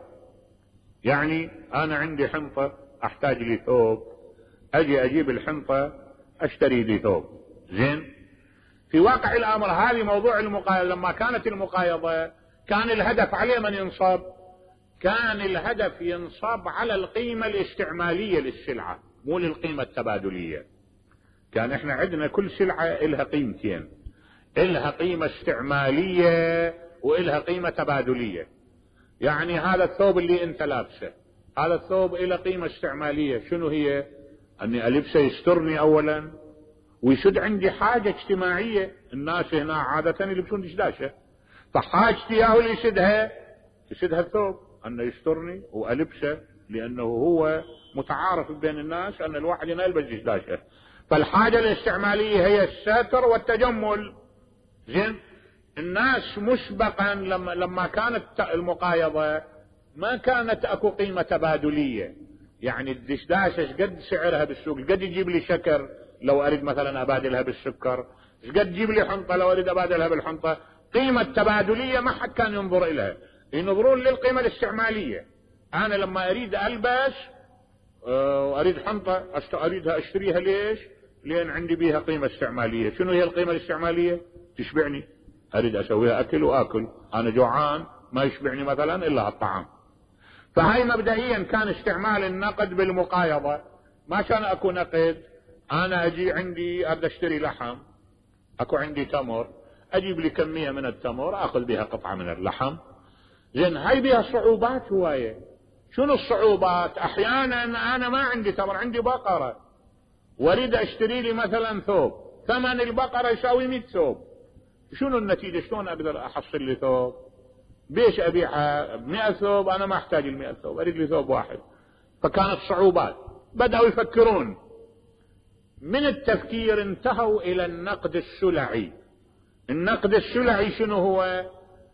يعني انا عندي حنطة احتاج لي ثوب، اجي اجيب الحنطة اشتري لي ثوب. زين، في واقع الامر هذه موضوع المقايضة. لما كانت المقايضة كان الهدف عليه من ينصب؟ كان الهدف ينصب على القيمة الاستعمالية للسلعة، مو للقيمة التبادلية. كان احنا عندنا كل سلعة الها قيمتين، الها قيمة استعمالية والها قيمة تبادلية. يعني هذا الثوب اللي انت لابسه، هذا الثوب له قيمة استعمالية. شنو هي؟ اني البسه يسترني اولا، ويسد عندي حاجة اجتماعية. الناس هنا عادة يلبسون دشداشة، فحاجتي اياه اللي يسدها يسدها الثوب، انه يسترني والبسه، لانه هو متعارف بين الناس ان الواحد هنا يلبس دشداشة. فالحاجة الاستعمالية هي الستر والتجمل. زين، الناس مسبقا لما لما كانت المقايضة ما كانت اكو قيمة تبادلية. يعني الدشداشة شقد سعرها بالسوق، شقد يجيب لي شكر لو اريد مثلا ابادلها بالسكر، شقد تجيب لي حنطة لو اريد ابادلها بالحنطة. قيمة تبادلية ما حد كان ينظر اليها، ينظرون للقيمة الاستعمالية. انا لما اريد البس واريد حنطة اريدها اشتريها، ليش؟ لان عندي بيها قيمة استعمالية. شنو هي القيمة الاستعمالية؟ تشبعني، اريد اسويها اكل واكل، انا جوعان ما يشبعني مثلا الا الطعام. فهاي مبدئيا كان استعمال النقد بالمقايضة. ما كان اكو نقد، انا اجي عندي اريد اشتري لحم، اكو عندي تمر، اجيب لي كمية من التمر اخذ بها قطعة من اللحم. زين، هاي بها صعوبات هواية. شنو الصعوبات؟ احيانا انا ما عندي تمر، عندي بقرة واريد اشتري لي مثلا ثوب، ثمن البقرة يساوي مئة ثوب. شنو النتيجة؟ شلون اقدر احصل لي ثوب؟ بيش ابيعها مئة ثوب؟ انا ما احتاج المئة ثوب، اريد لي ثوب واحد. فكانت صعوبات. بدأوا يفكرون. من التفكير انتهوا الى النقد السلعي. النقد السلعي شنو هو؟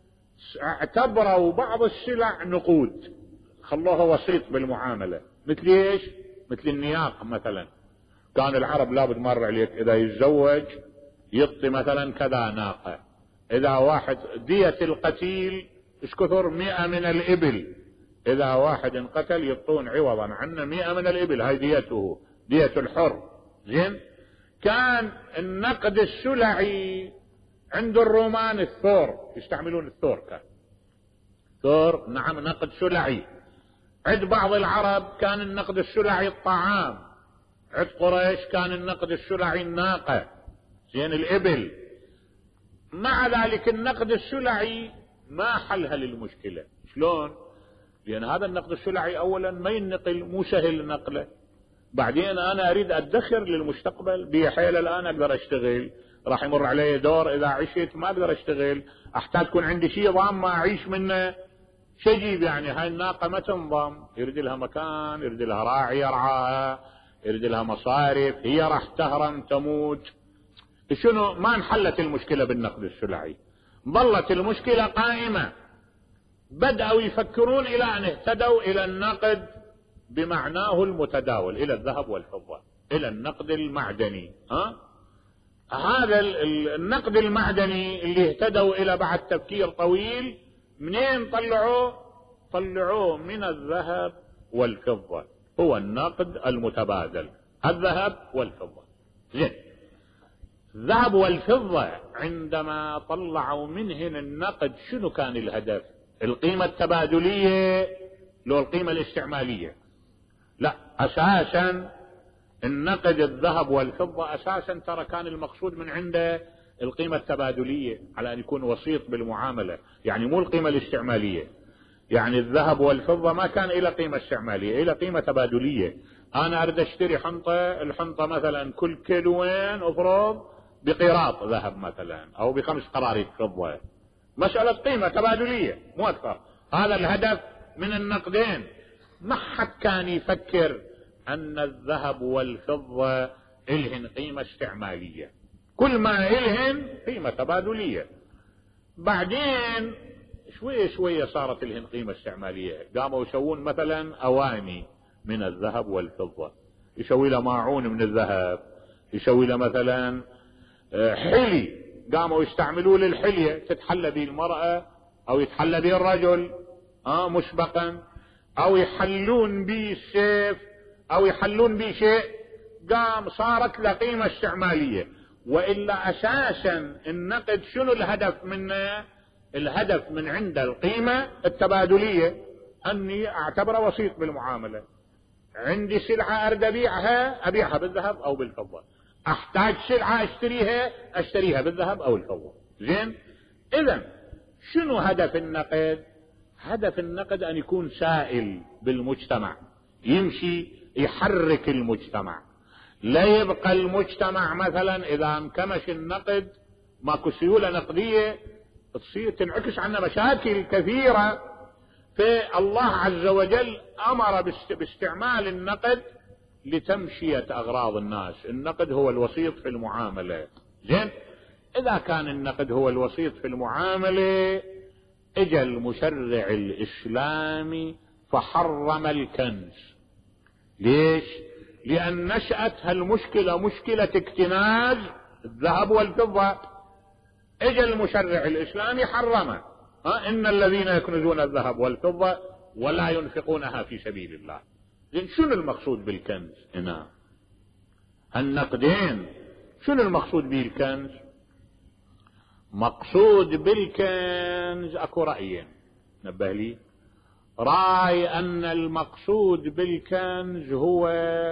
اعتبروا بعض السلع نقود، خلوها وسيط بالمعاملة. مثل ايش؟ مثل النياق مثلا. كان العرب لابد مر عليك اذا يتزوج يعطي مثلا كذا ناقة. اذا واحد دية القتيل ايش كثر؟ مئة من الابل. اذا واحد انقتل يعطون عوضا عنه مئة من الابل، هاي ديته، دية الحر. زين، كان النقد السلعي عند الرومان الثور، يستعملون الثور. كان ثور، نعم، نقد سلعي. عند بعض العرب كان النقد السلعي الطعام. عند قريش كان النقد السلعي الناقة، زين، الإبل. مع ذلك النقد السلعي ما حلها للمشكلة. شلون؟ لأن هذا النقد السلعي أولا ما ينقل، مو سهل نقله. بعدين انا اريد ادخر للمستقبل، بحيل الان اقدر اشتغل، راح يمر علي دور اذا عشت ما اقدر اشتغل، احتاج يكون عندي شيء ضام ما اعيش منه. شجيب يعني هاي الناقة ما تنضم، يرد لها مكان، يرد لها راعي يرعاها، يرد لها مصارف، هي راح تهرم تموت. شنو؟ ما انحلت المشكلة بالنقد السلعي، ظلت المشكلة قائمة. بدأوا يفكرون إلى أن اهتدوا إلى النقد بمعناه المتداول، إلى الذهب والفضة، إلى النقد المعدني. ها؟ هذا النقد المعدني اللي اهتدوا إلى بعد تفكير طويل، منين طلعوه؟ طلعوه من الذهب والفضة، هو النقد المتبادل، الذهب والفضة. زين، الذهب والفضة عندما طلعوا منهن النقد شنو كان الهدف؟ القيمة التبادلية لو القيمة الاستعمالية؟ لا، أساسا النقد الذهب والفضة أساسا ترى كان المقصود من عنده القيمة التبادلية، على أن يكون وسيط بالمعاملة، يعني مو القيمة الاستعمالية. يعني الذهب والفضة ما كان إلى قيمة استعمالية، إلى قيمة تبادلية. أنا أريد أشتري حنطة، الحنطة مثلا كل كيلوين أفرض بقيراط ذهب مثلا، أو بخمس قراريط فضة، مسألة قيمة تبادلية مو أكثر. هذا الهدف من النقدين. ما حد كان يفكر أن الذهب والفضة إلهن قيمة استعمالية، كل ما إلهن قيمة تبادلية. بعدين شوية شوية صارت إلهن قيمة استعمالية، قاموا يسوون مثلا أواني من الذهب والفضة، يسوي له ماعون من الذهب، يسوي له مثلا حلي، قاموا يستعملوا للحلية، تتحلى به المرأة أو يتحلى به الرجل آه مسبقا، أو يحلون به السيف، أو يحلون به شيء، قام صارت له قيمة استعمالية. وإلا أساسا النقد شنو الهدف منه؟ الهدف من عند القيمة التبادلية، أني أعتبره وسيط بالمعاملة. عندي سلعة أريد أبيعها، أبيعها بالذهب أو بالفضة، أحتاج سلعة أشتريها، أشتريها بالذهب أو الفضة. زين، إذن شنو هدف النقد؟ هدف النقد أن يكون سائل بالمجتمع، يمشي يحرك المجتمع، لا يبقى المجتمع مثلا إذا انكمش النقد ماكو سيولة نقدية تصير تنعكس عنا مشاكل كثيرة. فالله عز وجل أمر باستعمال النقد لتمشية أغراض الناس. النقد هو الوسيط في المعاملة. زين، إذا كان النقد هو الوسيط في المعاملة، اجى المشرع الإسلامي فحرم الكنز. ليش؟ لأن نشأت هالمشكلة مشكلة اكتناز الذهب والفضة. اجى المشرع الإسلامي حرمه، ها إن الذين يكنزون الذهب والفضة ولا ينفقونها في سبيل الله. زين، شنو المقصود بالكنز هنا؟ النقدين شنو المقصود به الكنز؟ مقصود بالكنز اكو رأيين، نبه لي. رأي أن المقصود بالكنز هو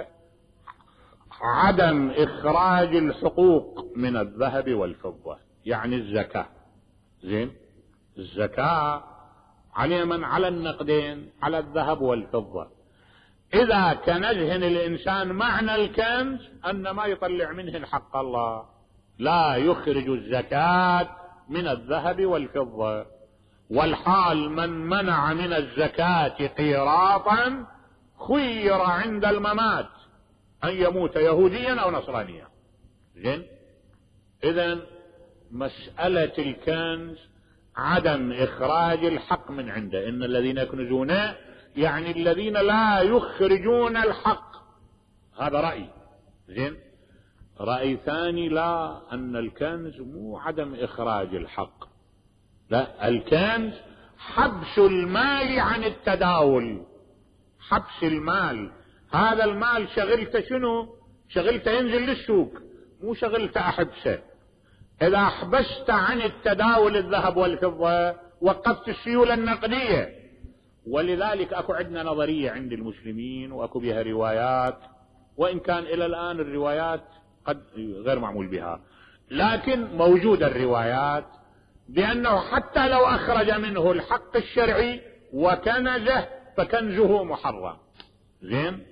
عدم إخراج الحقوق من الذهب والفضة، يعني الزكاة. زين، الزكاة على من؟ على النقدين، على الذهب والفضة. إذا كنزهن الإنسان معنى الكنز أن ما يطلع منهن حق الله، لا يخرج الزكاة من الذهب والفضة. والحال من منع من الزكاة قيراطا خير عند الممات أن يموت يهوديا أو نصرانيا. زين، إذن مسألة الكنز عدم إخراج الحق من عنده. إن الذين يكنزون يعني الذين لا يخرجون الحق، هذا رأي. زين، رأي ثاني لا، أن الكنز مو عدم إخراج الحق، لا، الكنز حبس المال عن التداول. حبس المال، هذا المال شغلته شنو؟ شغلته ينزل للسوق، مو شغلته أحبسه. إذا حبست عن التداول الذهب والفضة وقفت السيولة النقدية. ولذلك أكو عندنا نظرية عند المسلمين وأكو بها روايات، وإن كان إلى الآن الروايات قد غير معمول بها، لكن موجودة الروايات بأنه حتى لو أخرج منه الحق الشرعي وكنزه فكنزه محرم. زين،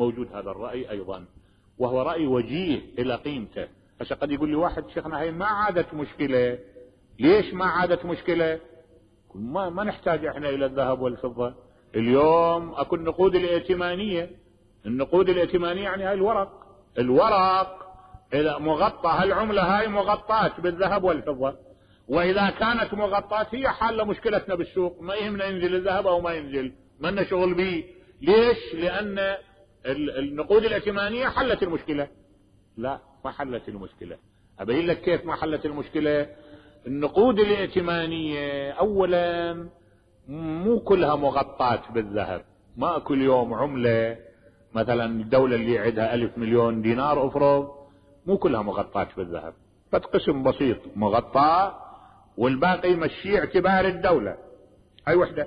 موجود هذا الرأي أيضا، وهو رأي وجيه إلى قيمته. هسه قد يقول لي واحد شيخنا هي ما عادت مشكلة. ليش ما عادت مشكلة؟ ما, ما نحتاج احنا إلى الذهب والفضة. اليوم أكو النقود الائتمانية. النقود الائتمانية يعني هاي الورق الورق إذا مغطى، هالعملة هاي مغطاة بالذهب والفضة، وإذا كانت مغطاة هي حل مشكلتنا بالسوق. ما يهمنا ينزل الذهب أو ما ينزل، ما لنا شغل به. ليش؟ لأن النقود الائتمانية حلت المشكلة. لا، ما حلت المشكلة. أبين لك كيف ما حلت المشكلة. النقود الائتمانية أولا مو كلها مغطاة بالذهب. ما كل يوم عملة مثلا الدولة اللي عندها ألف مليون دينار أفرض مو كلها مغطاة بالذهب، فقسم بسيط مغطاة والباقي مشي اعتبار الدولة. هاي وحدة.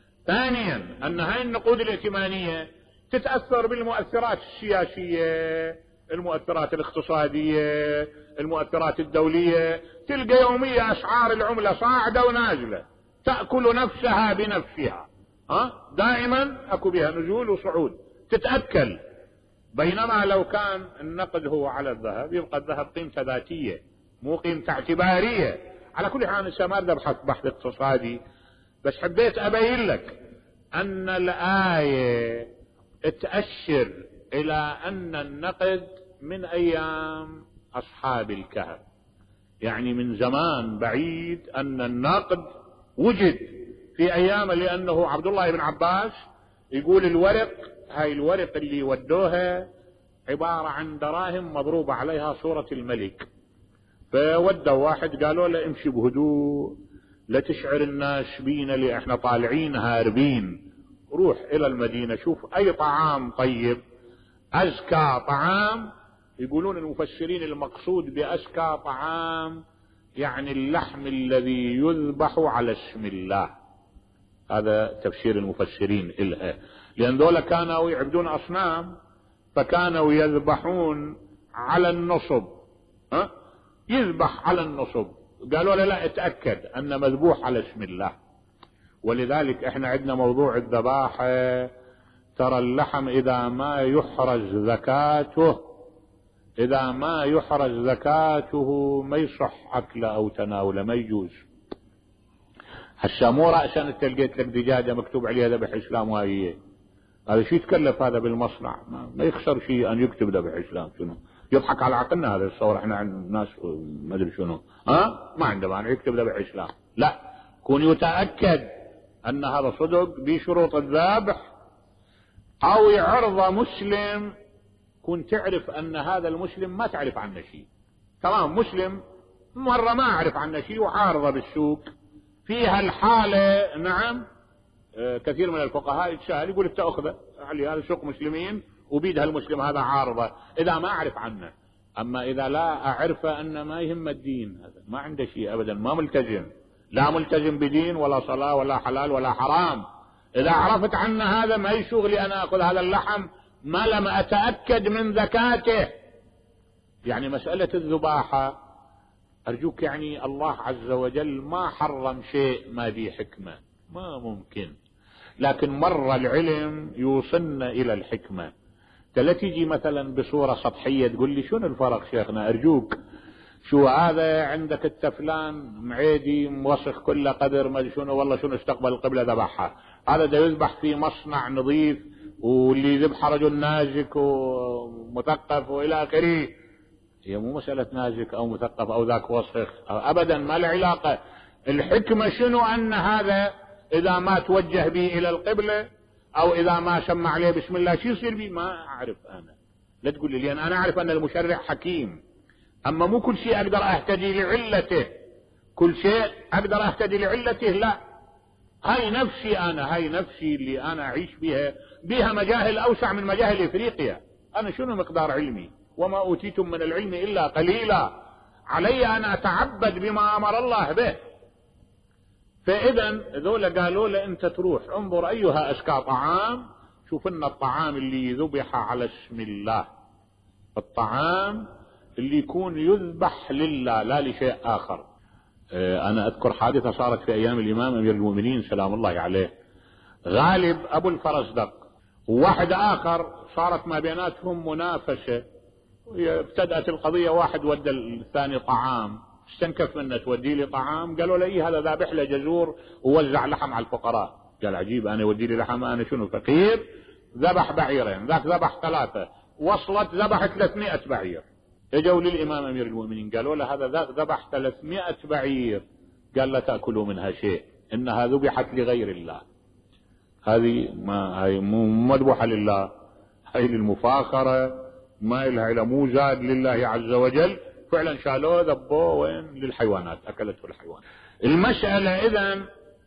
ثانيا أن هاي النقود الائتمانية تتأثر بالمؤثرات السياسية، المؤثرات الاقتصادية، المؤثرات الدولية. تلقى يوميا أسعار العملة صاعدة ونازلة، تأكل نفسها بنفسها. ها؟ دائما أكو بها نزول وصعود، تتأكل. بينما لو كان النقد هو على الذهب يبقى الذهب قيمته ذاتية مو قيمته اعتبارية. على كل حال أنا ما بحث بحث اقتصادي، بس حبيت أبين لك أن الآية تأشر إلى أن النقد من أيام أصحاب الكهف، يعني من زمان بعيد أن النقد وجد في أيام. لأنه عبد الله بن عباس يقول الورق، هاي الورق اللي ودوها عبارة عن دراهم مضروبة عليها صورة الملك. فودوا واحد قالوا له امشي بهدوء لا تشعر الناس بينا اللي احنا طالعين هاربين، روح الى المدينة شوف اي طعام طيب ازكى طعام. يقولون المفسرين المقصود بازكى طعام يعني اللحم الذي يذبح على اسم الله. هذا تفسير المفسرين إلها، لأن ذولا كانوا يعبدون أصنام فكانوا يذبحون على النصب. ها؟ يذبح على النصب. قالوا لا لا اتأكد أن مذبوح على اسم الله. ولذلك احنا عندنا موضوع الذباحة، ترى اللحم إذا ما يحرز زكاته إذا ما يحرز زكاته ما يصح أكله أو تناوله، ما يجوز. هسه مو رأسا انت لقيت لك دجاجة مكتوب عليها ذبح اسلام وهي هذا شو يتكلف هذا بالمصنع؟ ما يخسر شيء ان يكتب ذبح اسلام. شنو يضحك على عقلنا هذا الصور؟ احنا عند ناس ما ادري شنو ها ما عنده مانع يكتب ذبح اسلام. لا، كون يتأكد ان هذا صدق بشروط الذبح، او يعرض مسلم كون تعرف ان هذا المسلم ما تعرف عنه شيء. تمام، مسلم مرة ما اعرف عنه شيء وعارضه بالسوق، فيها الحالة نعم آه كثير من الفقهاء يتساءل يقول تأخذه علي هذا سوق مسلمين وبيدها المسلم هذا عارضة إذا ما أعرف عنه. أما إذا لا أعرف أن ما يهم الدين هذا ما عنده شيء أبدا، ما ملتزم، لا ملتزم بدين ولا صلاة ولا حلال ولا حرام. إذا عرفت عنه هذا ما يشغلي أنا أخذ هذا اللحم ما لم أتأكد من زكاته. يعني مسألة الذباحة أرجوك، يعني الله عز وجل ما حرم شيء ما به حكمة، ما ممكن. لكن مر العلم يوصلنا إلى الحكمة. تلا تيجي مثلا بصورة سطحية تقول لي شنو الفرق شيخنا أرجوك، شو هذا عندك التفلان معيدي موسخ كل قدر ما شنو والله شنو استقبل القبلة ذبحها، هذا ده يذبح في مصنع نظيف واللي يذبح رجل نازك ومثقف وإلى آخره. هي مو مسألة نازك أو مثقف أو ذاك وسخ أو أبدا، ما له علاقة. الحكمة شنو؟ أن هذا إذا ما توجه به إلى القبلة أو إذا ما سمع عليه بسم الله شو يصير به؟ ما أعرف أنا. لا تقول لي، لأن أنا أعرف أن المشرع حكيم. أما مو كل شيء أقدر أهتدي لعلته، كل شيء أقدر أهتدي لعلته لا. هاي نفسي أنا، هاي نفسي اللي أنا أعيش بها، بها مجاهل أوسع من مجاهل إفريقيا. أنا شنو مقدار علمي؟ وما أوتيتم من العلم إلا قليلا. علي أن أتعبد بما أمر الله به. فإذا ذولا قالوا له أنت تروح انظر أيها أزكى طعام، شوف لنا الطعام اللي ذبح على اسم الله، الطعام اللي يكون يذبح لله لا لشيء آخر. أنا أذكر حادثة صارت في أيام الإمام أمير المؤمنين سلام الله عليه. غالب أبو الفرزدق وواحد آخر صارت ما بيناتهم منافسة، ابتدأت القضية، واحد ودى الثاني طعام، استنكف منه تودي لي طعام، قالوا له إيه هذا ذابح له جزور ووزع لحم على الفقراء. قال عجيب، أنا يودي لي لحم، أنا شنو فقير؟ ذبح بعيرين، ذاك ذبح ثلاثة، وصلت ذبح ثلاثمائة بعير. اجوا للإمام أمير المؤمنين قالوا له هذا ذاك ذبح ثلاثمائة بعير، قال لا تأكلوا منها شيء، إنها ذبحت لغير الله، هذه ما هي مو مذبوحة لله، هي للمفاخرة، ما لها إلى مو زاد لله عز وجل. فعلا شالوه ذبوه وين؟ للحيوانات، أكلته الحيوان. المسألة إذن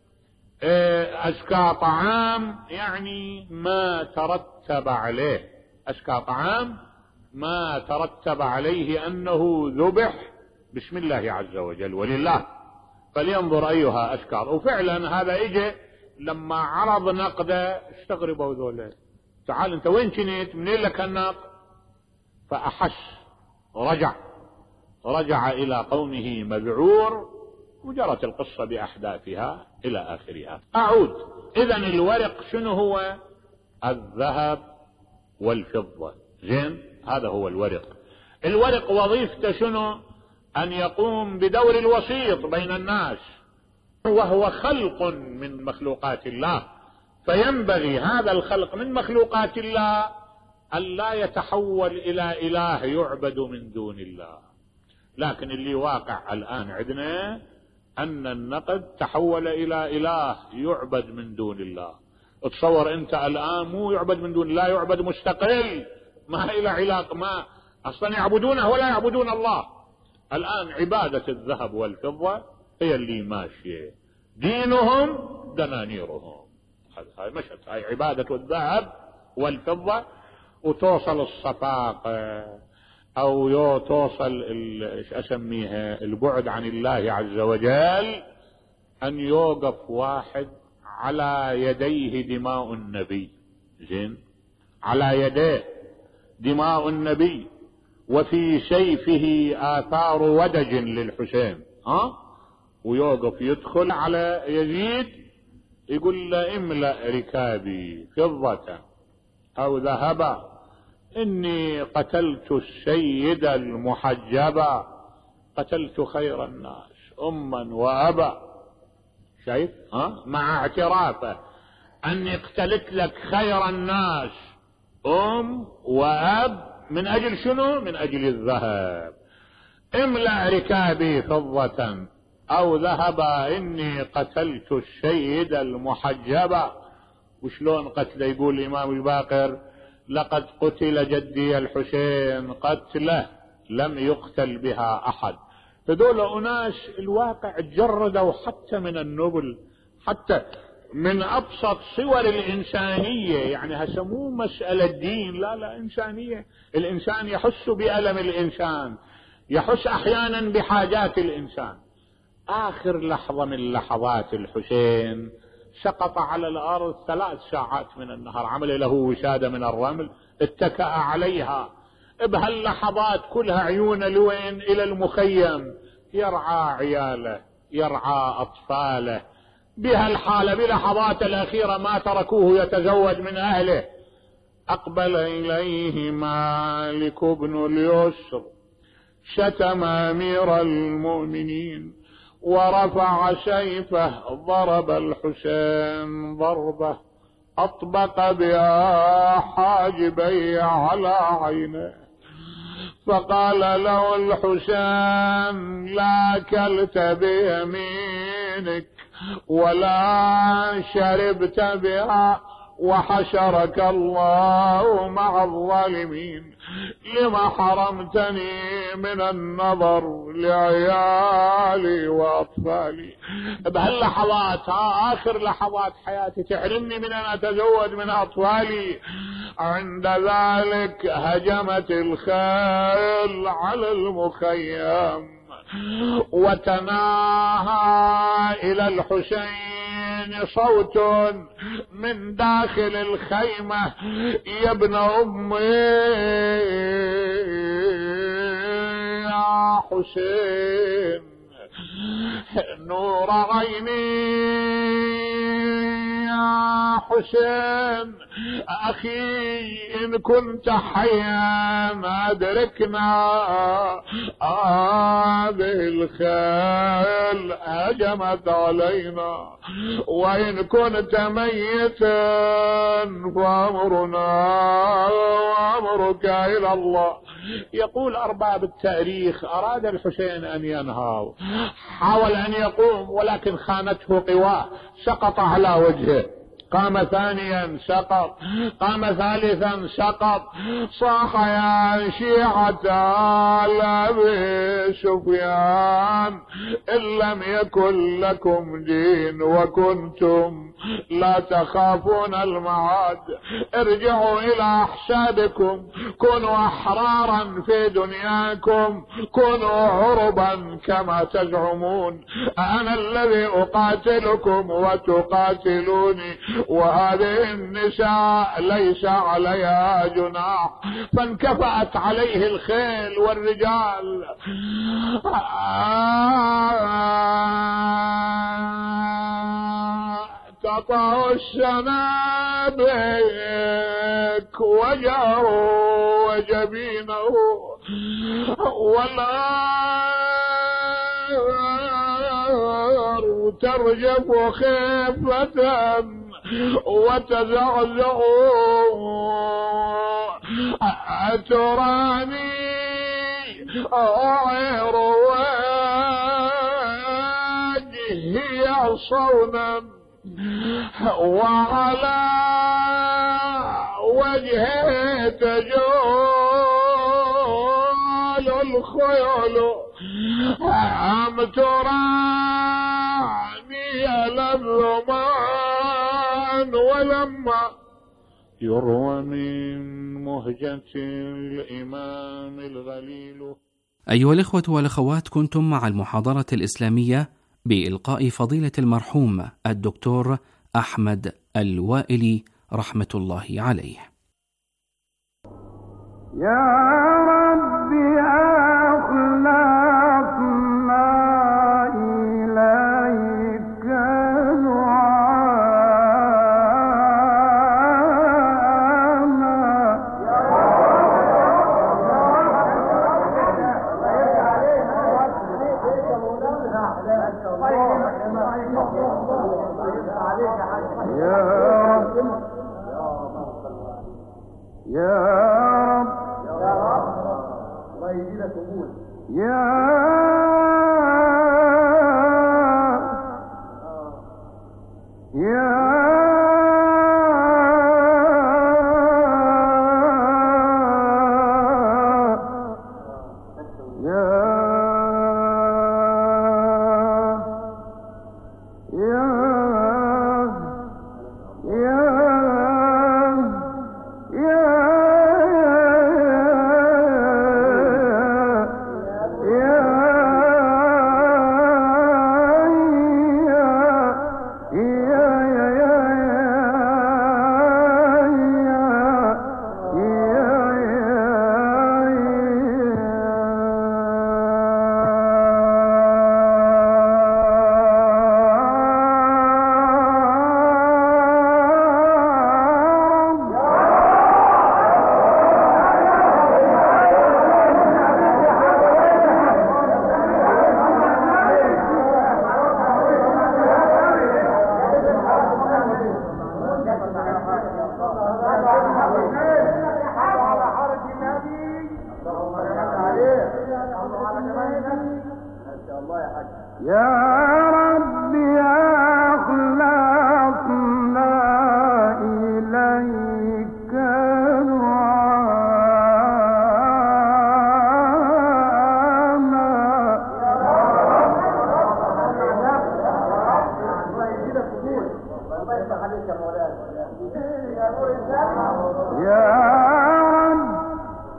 أزكى طعام يعني ما ترتب عليه، أزكى طعام ما ترتب عليه أنه ذبح بسم الله عز وجل ولله، فلينظر أيها أزكى. وفعلا هذا إجي لما عرض نقده استغربوا ذولا، تعال انت وين كنت؟ منين لك النقد؟ فأحس، رجع رجع إلى قومه مذعور، وجرت القصة بأحداثها إلى آخرها. أعود. إذن الورق شنو هو؟ الذهب والفضة. زين، هذا هو الورق. الورق وظيفته شنو؟ أن يقوم بدور الوسيط بين الناس، وهو خلق من مخلوقات الله، فينبغي هذا الخلق من مخلوقات الله أن لا يتحول إلى إله يعبد من دون الله. لكن اللي واقع الآن عندنا أن النقد تحول إلى إله يعبد من دون الله. تصور أنت الآن مو يعبد من دون الله، يعبد مستقل، ما إلى علاقة، ما أصلا يعبدونه ولا يعبدون الله. الآن عبادة الذهب والفضة هي اللي ماشية، دينهم دنانيرهم. هاي مشت، هاي عبادة الذهب والفضة. وتوصل الصفاقة أو يو توصل ايش أسميها البعد عن الله عز وجل، أن يوقف واحد على يديه دماء النبي. زين، على يديه دماء النبي، وفي سيفه آثار ودج للحسين، ها، ويوقف يدخل على يزيد يقول له املأ ركابي فضة أو ذهبا، إني قتلت السيد المحجبا، قتلت خير الناس أما وأبا. شايف؟ ها؟ مع اعترافه أني قتلت لك خير الناس أم وأب، من أجل شنو؟ من أجل الذهب. املأ ركابي فضة أو ذهبا، إني قتلت السيد المحجبا. وشلون قتله؟ يقول الإمام الباقر لقد قتل جدي الحسين قتله لم يقتل بها أحد. فدول أناس الواقع تجردوا حتى من النبل، حتى من أبسط صور الإنسانية. يعني هسه مو مسألة دين، لا لا، إنسانية. الإنسان يحس بألم الإنسان، يحس أحيانا بحاجات الإنسان. آخر لحظة من لحظات الحسين سقط على الأرض ثلاث ساعات من النهار، عمل له وسادة من الرمل اتكأ عليها. بهاللحظات كلها عيونه لوين؟ إلى المخيم، يرعى عياله، يرعى أطفاله. بهالحالة بلحظات الأخيرة ما تركوه يتزوج من أهله. أقبل إليه مالك بن اليسر، شتم أمير المؤمنين ورفع سيفه، ضرب الحسين ضربه أطبق بها حاجبي على عينه، فقال له الحسين لا أكلت بيمينك ولا شربت بها، وحشرك الله مع الظالمين، لما حرمتني من النظر لعيالي وأطفالي. بهاللحظات، ها آخر لحظات حياتي، تحرمني من أن أتزوج من أطفالي. عند ذلك هجمت الخيل على المخيم، وتناهى إلى الحسين صوت من داخل الخيمة: يا ابن أمي يا حسين، نور عيني يا حسين، أخي إن كنت حيا أدركنا هذه الخيل هجمت علينا، وإن كنت ميتا فأمرنا وأمرك إلى الله. يقول أرباب التاريخ أراد الحسين أن ينهض، حاول أن يقوم ولكن خانته قواه، سقط على وجهه، قام ثانيا سقط، قام ثالثا سقط. صاح يا شيعة أبي سفيان إن لم يكن لكم دين وكنتم لا تخافون المعاد، ارجعوا إلى أحسابكم، كونوا أحرارا في دنياكم، كونوا عربا كما تزعمون. أنا الذي أقاتلكم وتقاتلوني، وهذه النساء ليس عليها جناح. فانكفأت عليه الخيل والرجال. تطع السنابك وجهه وجبينه، والنار ترجف خيفة وتزعزع. أتراني أعير وجهي صونا، وعلى وجهه تجول الخيول. أم تراني للظمان ولما يروى من مهجة الإمام الغليل. أيها الإخوة والأخوات، كنتم مع المحاضرة الإسلامية بإلقاء فضيلة المرحوم الدكتور أحمد الوائلي رحمة الله عليه. يا ربي أخلصنا إليك يا رب الله يجزيك قبول. يا يا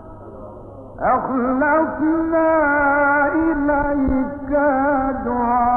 أخلصنا إليك دعاء